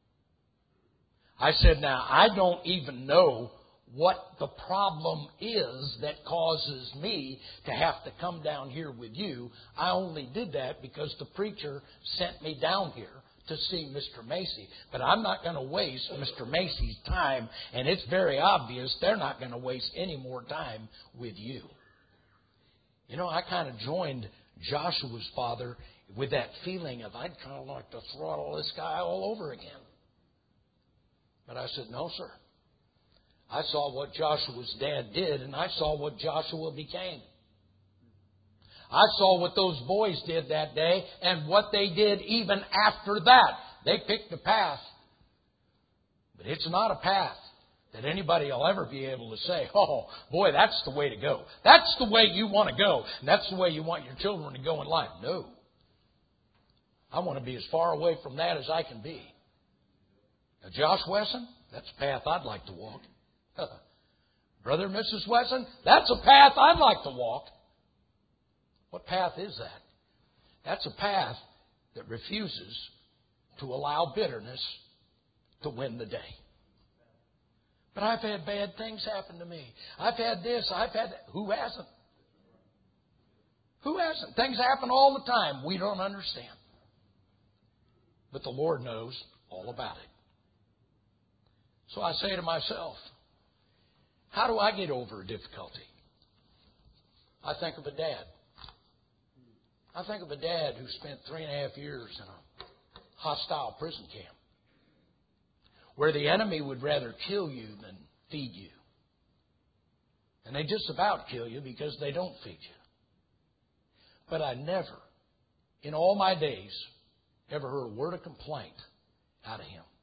I said, "Now, I don't even know what the problem is that causes me to have to come down here with you. I only did that because the preacher sent me down here to see Mister Macy. But I'm not going to waste Mister Macy's time, and it's very obvious they're not going to waste any more time with you." You know, I kind of joined Joshua's father with that feeling of I'd kind of like to throttle this guy all over again. But I said, "No, sir. I saw what Joshua's dad did, and I saw what Joshua became. I saw what those boys did that day and what they did even after that. They picked a path. But it's not a path that anybody will ever be able to say, 'Oh, boy, that's the way to go. That's the way you want to go. And that's the way you want your children to go in life.' No. I want to be as far away from that as I can be." Now, Josh Wesson, that's a path I'd like to walk. Brother and Missus Wesson, that's a path I'd like to walk. What path is that? That's a path that refuses to allow bitterness to win the day. "But I've had bad things happen to me. I've had this, I've had that." Who hasn't? Who hasn't? Things happen all the time. We don't understand. But the Lord knows all about it. So I say to myself, how do I get over a difficulty? I think of a dad. I think of a dad who spent three and a half years in a hostile prison camp where the enemy would rather kill you than feed you. And they just about kill you because they don't feed you. But I never, in all my days, ever heard a word of complaint out of him.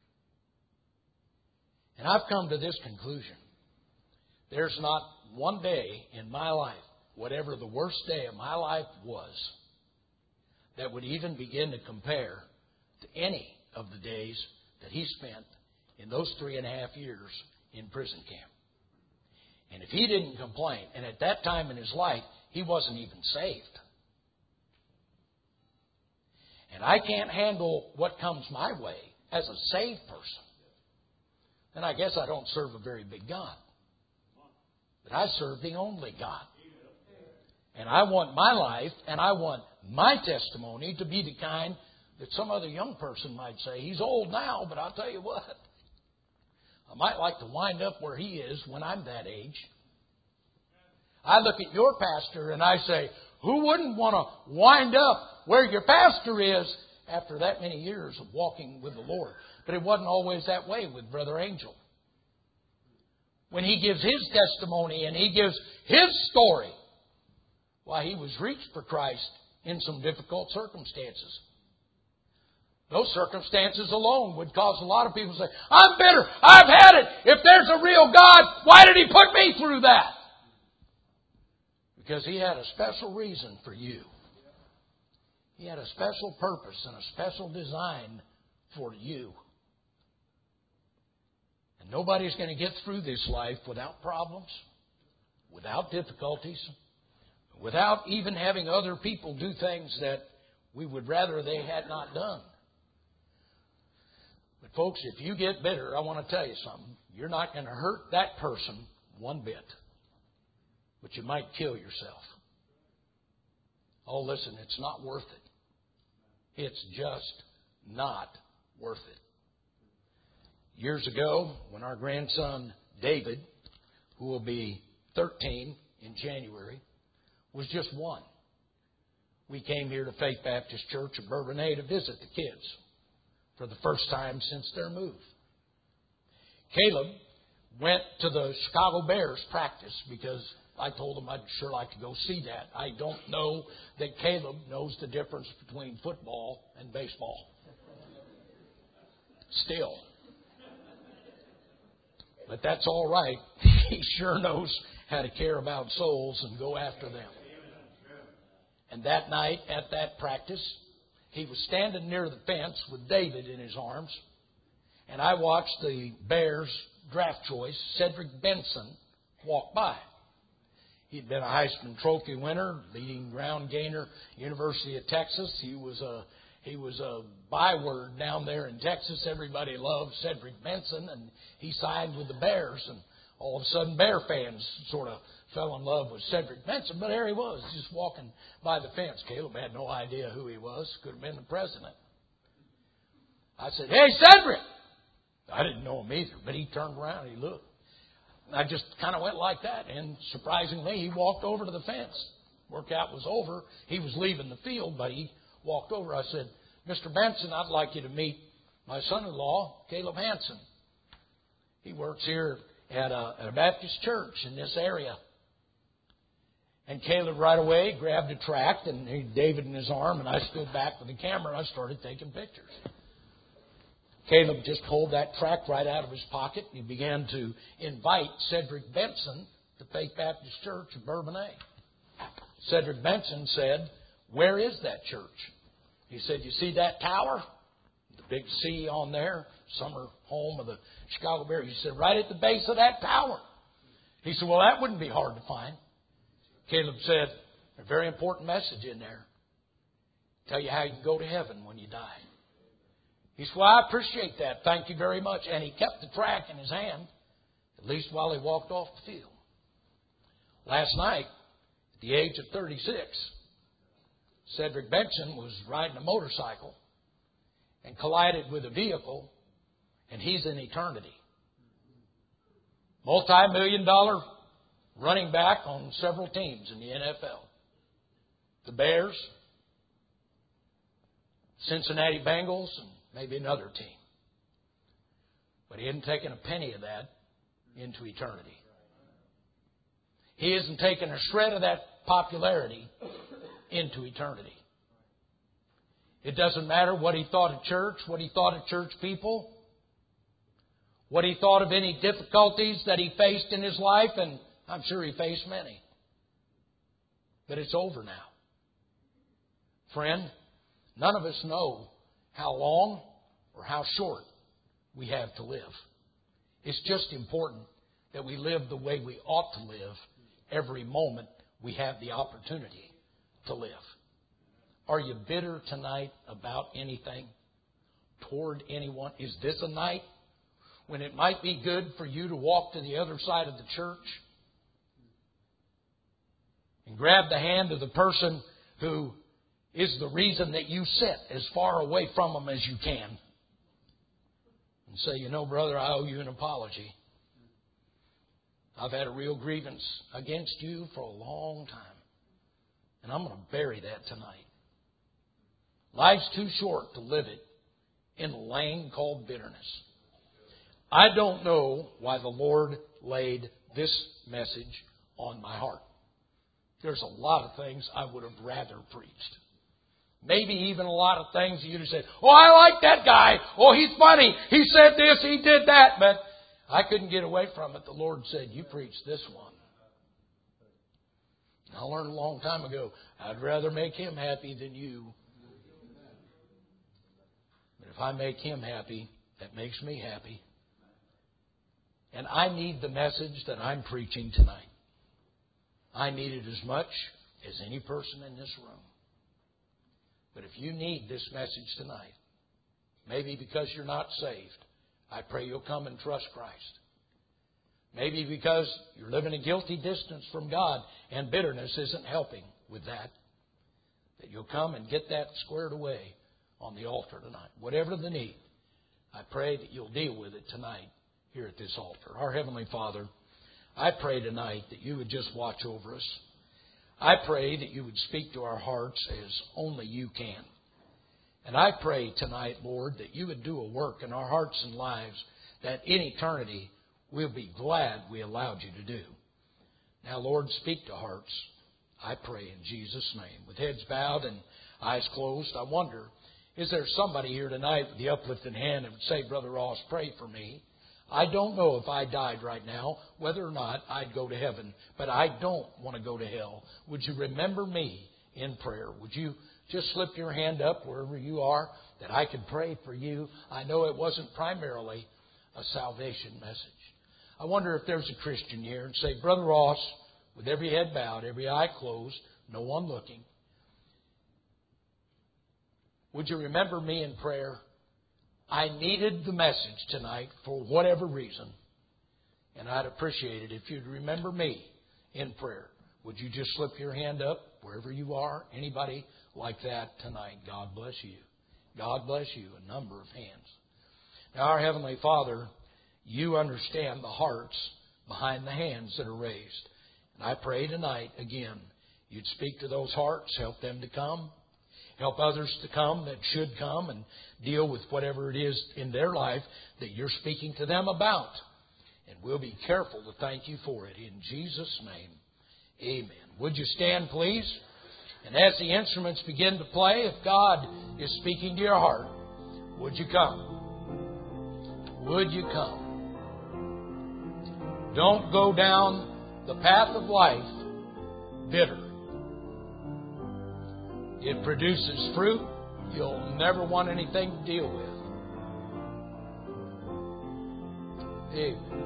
And I've come to this conclusion. There's not one day in my life, whatever the worst day of my life was, that would even begin to compare to any of the days that he spent in those three and a half years in prison camp. And if he didn't complain, and at that time in his life, he wasn't even saved. And I can't handle what comes my way as a saved person, then I guess I don't serve a very big God. But I serve the only God. And I want my life and I want my testimony to be the kind that some other young person might say, he's old now, but I'll tell you what, I might like to wind up where he is when I'm that age. I look at your pastor and I say, who wouldn't want to wind up where your pastor is after that many years of walking with the Lord? But it wasn't always that way with Brother Angel. When he gives his testimony and he gives his story, why, he was reached for Christ in some difficult circumstances. Those circumstances alone would cause a lot of people to say, I'm bitter, I've had it. If there's a real God, why did He put me through that? Because He had a special reason for you. He had a special purpose and a special design for you. And nobody's going to get through this life without problems, without difficulties, without even having other people do things that we would rather they had not done. But folks, if you get bitter, I want to tell you something. You're not going to hurt that person one bit. But you might kill yourself. Oh, listen, it's not worth it. It's just not worth it. Years ago, when our grandson David, who will be thirteen in January, was just one, we came here to Faith Baptist Church of Bourbonnais to visit the kids for the first time since their move. Caleb went to the Chicago Bears practice because I told him I'd sure like to go see that. I don't know that Caleb knows the difference between football and baseball. Still. But that's all right. He sure knows how to care about souls and go after them. And that night at that practice, he was standing near the fence with David in his arms. And I watched the Bears draft choice, Cedric Benson, walk by. He'd been a Heisman Trophy winner, leading ground gainer, University of Texas. He was a he was a byword down there in Texas. Everybody loved Cedric Benson, and he signed with the Bears. And all of a sudden, Bear fans sort of fell in love with Cedric Benson. But there he was, just walking by the fence. Caleb had no idea who he was. Could have been the president. I said, "Hey, Cedric!" I didn't know him either, but he turned around and he looked. I just kind of went like that, and surprisingly, he walked over to the fence. Workout was over. He was leaving the field, but he walked over. I said, "Mister Benson, I'd like you to meet my son-in-law, Caleb Hansen. He works here at a, at a Baptist church in this area." And Caleb right away grabbed a tract and he had David in his arm, and I stood back with the camera and I started taking pictures. Caleb just pulled that tract right out of his pocket and he began to invite Cedric Benson to Faith Baptist Church of Bourbonnais. Cedric Benson said, "Where is that church?" He said, "You see that tower? The big C on there, summer home of the Chicago Bears." He said, "Right at the base of that tower." He said, "Well, that wouldn't be hard to find." Caleb said, "A very important message in there. Tell you how you can go to heaven when you die." He said, "Well, I appreciate that. Thank you very much." And he kept the tract in his hand, at least while he walked off the field. Last night, at the age of thirty-six, Cedric Benson was riding a motorcycle and collided with a vehicle, and he's in eternity. Multi-million dollar running back on several teams in the N F L. The Bears, Cincinnati Bengals, and maybe another team. But he hasn't taken a penny of that into eternity. He hasn't taken a shred of that popularity into eternity. It doesn't matter what he thought of church, what he thought of church people, what he thought of any difficulties that he faced in his life, and I'm sure he faced many. But it's over now. Friend, none of us know how long or how short we have to live. It's just important that we live the way we ought to live every moment we have the opportunity to live. Are you bitter tonight about anything? Toward anyone? Is this a night when it might be good for you to walk to the other side of the church and grab the hand of the person who is the reason that you sit as far away from them as you can and say, you know, brother, I owe you an apology. I've had a real grievance against you for a long time, and I'm going to bury that tonight. Life's too short to live it in a lane called bitterness. I don't know why the Lord laid this message on my heart. There's a lot of things I would have rather preached. Maybe even a lot of things you'd have said, oh, I like that guy. Oh, he's funny. He said this, he did that. But I couldn't get away from it. The Lord said, you preach this one. I learned a long time ago, I'd rather make him happy than you. But if I make him happy, that makes me happy. And I need the message that I'm preaching tonight. I need it as much as any person in this room. But if you need this message tonight, maybe because you're not saved, I pray you'll come and trust Christ. Maybe because you're living a guilty distance from God and bitterness isn't helping with that, that you'll come and get that squared away on the altar tonight. Whatever the need, I pray that you'll deal with it tonight here at this altar. Our Heavenly Father, I pray tonight that you would just watch over us. I pray that you would speak to our hearts as only you can. And I pray tonight, Lord, that you would do a work in our hearts and lives that in eternity we'll be glad we allowed you to do. Now, Lord, speak to hearts. I pray in Jesus' name. With heads bowed and eyes closed, I wonder, is there somebody here tonight with the uplifted hand that would say, Brother Ross, pray for me? I don't know if I died right now, whether or not I'd go to heaven, but I don't want to go to hell. Would you remember me in prayer? Would you just slip your hand up wherever you are that I could pray for you? I know it wasn't primarily a salvation message. I wonder if there's a Christian here and say, Brother Ross, with every head bowed, every eye closed, no one looking, would you remember me in prayer? I needed the message tonight for whatever reason, and I'd appreciate it if you'd remember me in prayer. Would you just slip your hand up wherever you are? Anybody like that tonight? God bless you. God bless you. A number of hands. Now, our Heavenly Father, you understand the hearts behind the hands that are raised. And I pray tonight, again, you'd speak to those hearts, help them to come. Help others to come that should come and deal with whatever it is in their life that you're speaking to them about. And we'll be careful to thank you for it. In Jesus' name, amen. Would you stand, please? And as the instruments begin to play, if God is speaking to your heart, would you come? Would you come? Don't go down the path of life bitter. It produces fruit you'll never want anything to deal with. Amen.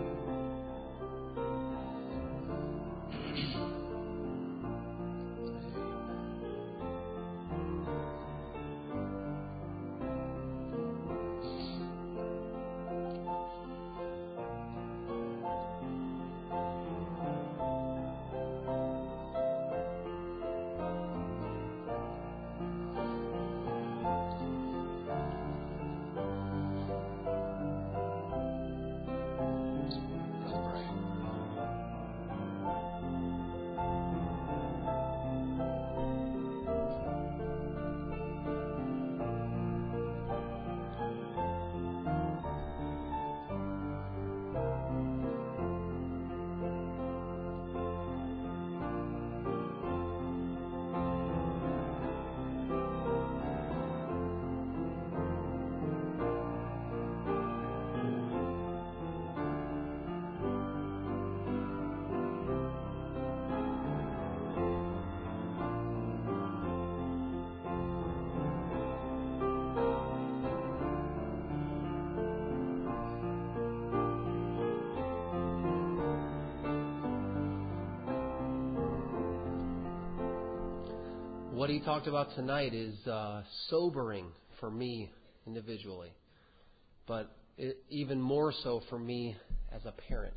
what he talked about tonight is uh, sobering for me individually, but it, even more so for me as a parent.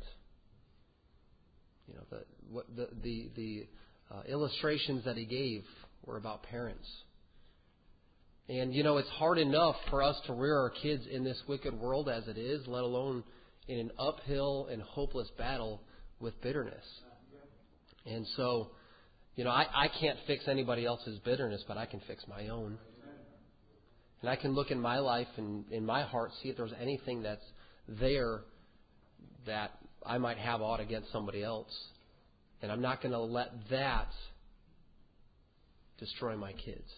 You know, the what the the, the uh, illustrations that he gave were about parents. And, you know, it's hard enough for us to rear our kids in this wicked world as it is, let alone in an uphill and hopeless battle with bitterness. And so, you know, I, I can't fix anybody else's bitterness, but I can fix my own. And I can look in my life and in my heart, see if there's anything that's there that I might have aught against somebody else. And I'm not going to let that destroy my kids,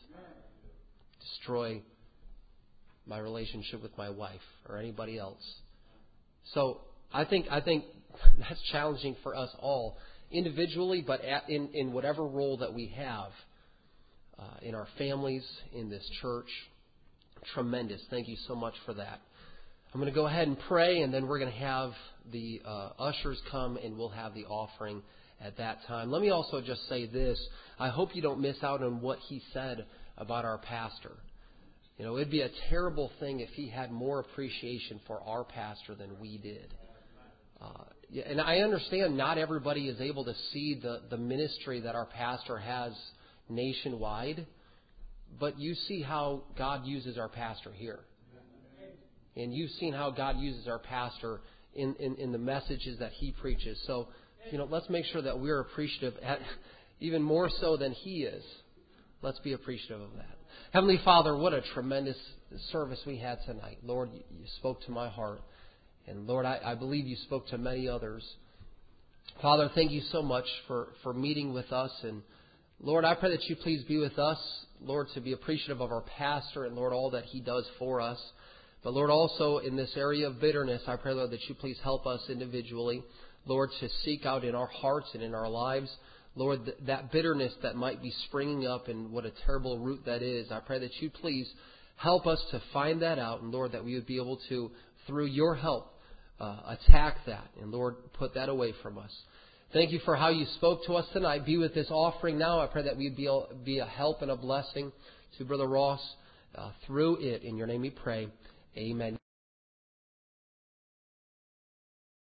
destroy my relationship with my wife or anybody else. So I think I think that's challenging for us all individually, but at, in, in whatever role that we have uh, in our families, in this church. Tremendous. Thank you so much for that. I'm going to go ahead and pray, and then we're going to have the uh, ushers come, and we'll have the offering at that time. Let me also just say this. I hope you don't miss out on what he said about our pastor. You know, it'd be a terrible thing if he had more appreciation for our pastor than we did. Uh, and I understand not everybody is able to see the, the ministry that our pastor has nationwide, but you see how God uses our pastor here. And you've seen how God uses our pastor in, in, in the messages that he preaches. So, you know, let's make sure that we're appreciative, at, even more so than he is. Let's be appreciative of that. Heavenly Father, what a tremendous service we had tonight. Lord, you spoke to my heart. And Lord, I, I believe you spoke to many others. Father, thank you so much for, for meeting with us. And Lord, I pray that you please be with us, Lord, to be appreciative of our pastor and, Lord, all that he does for us. But, Lord, also in this area of bitterness, I pray, Lord, that you please help us individually, Lord, to seek out in our hearts and in our lives, Lord, th- that bitterness that might be springing up and what a terrible root that is. I pray that you please help us to find that out, and, Lord, that we would be able to, through your help, uh, attack that and, Lord, put that away from us. Thank you for how you spoke to us tonight. Be with this offering now. I pray that we'd be a, be a help and a blessing to Brother Ross uh, through it. In your name we pray. Amen.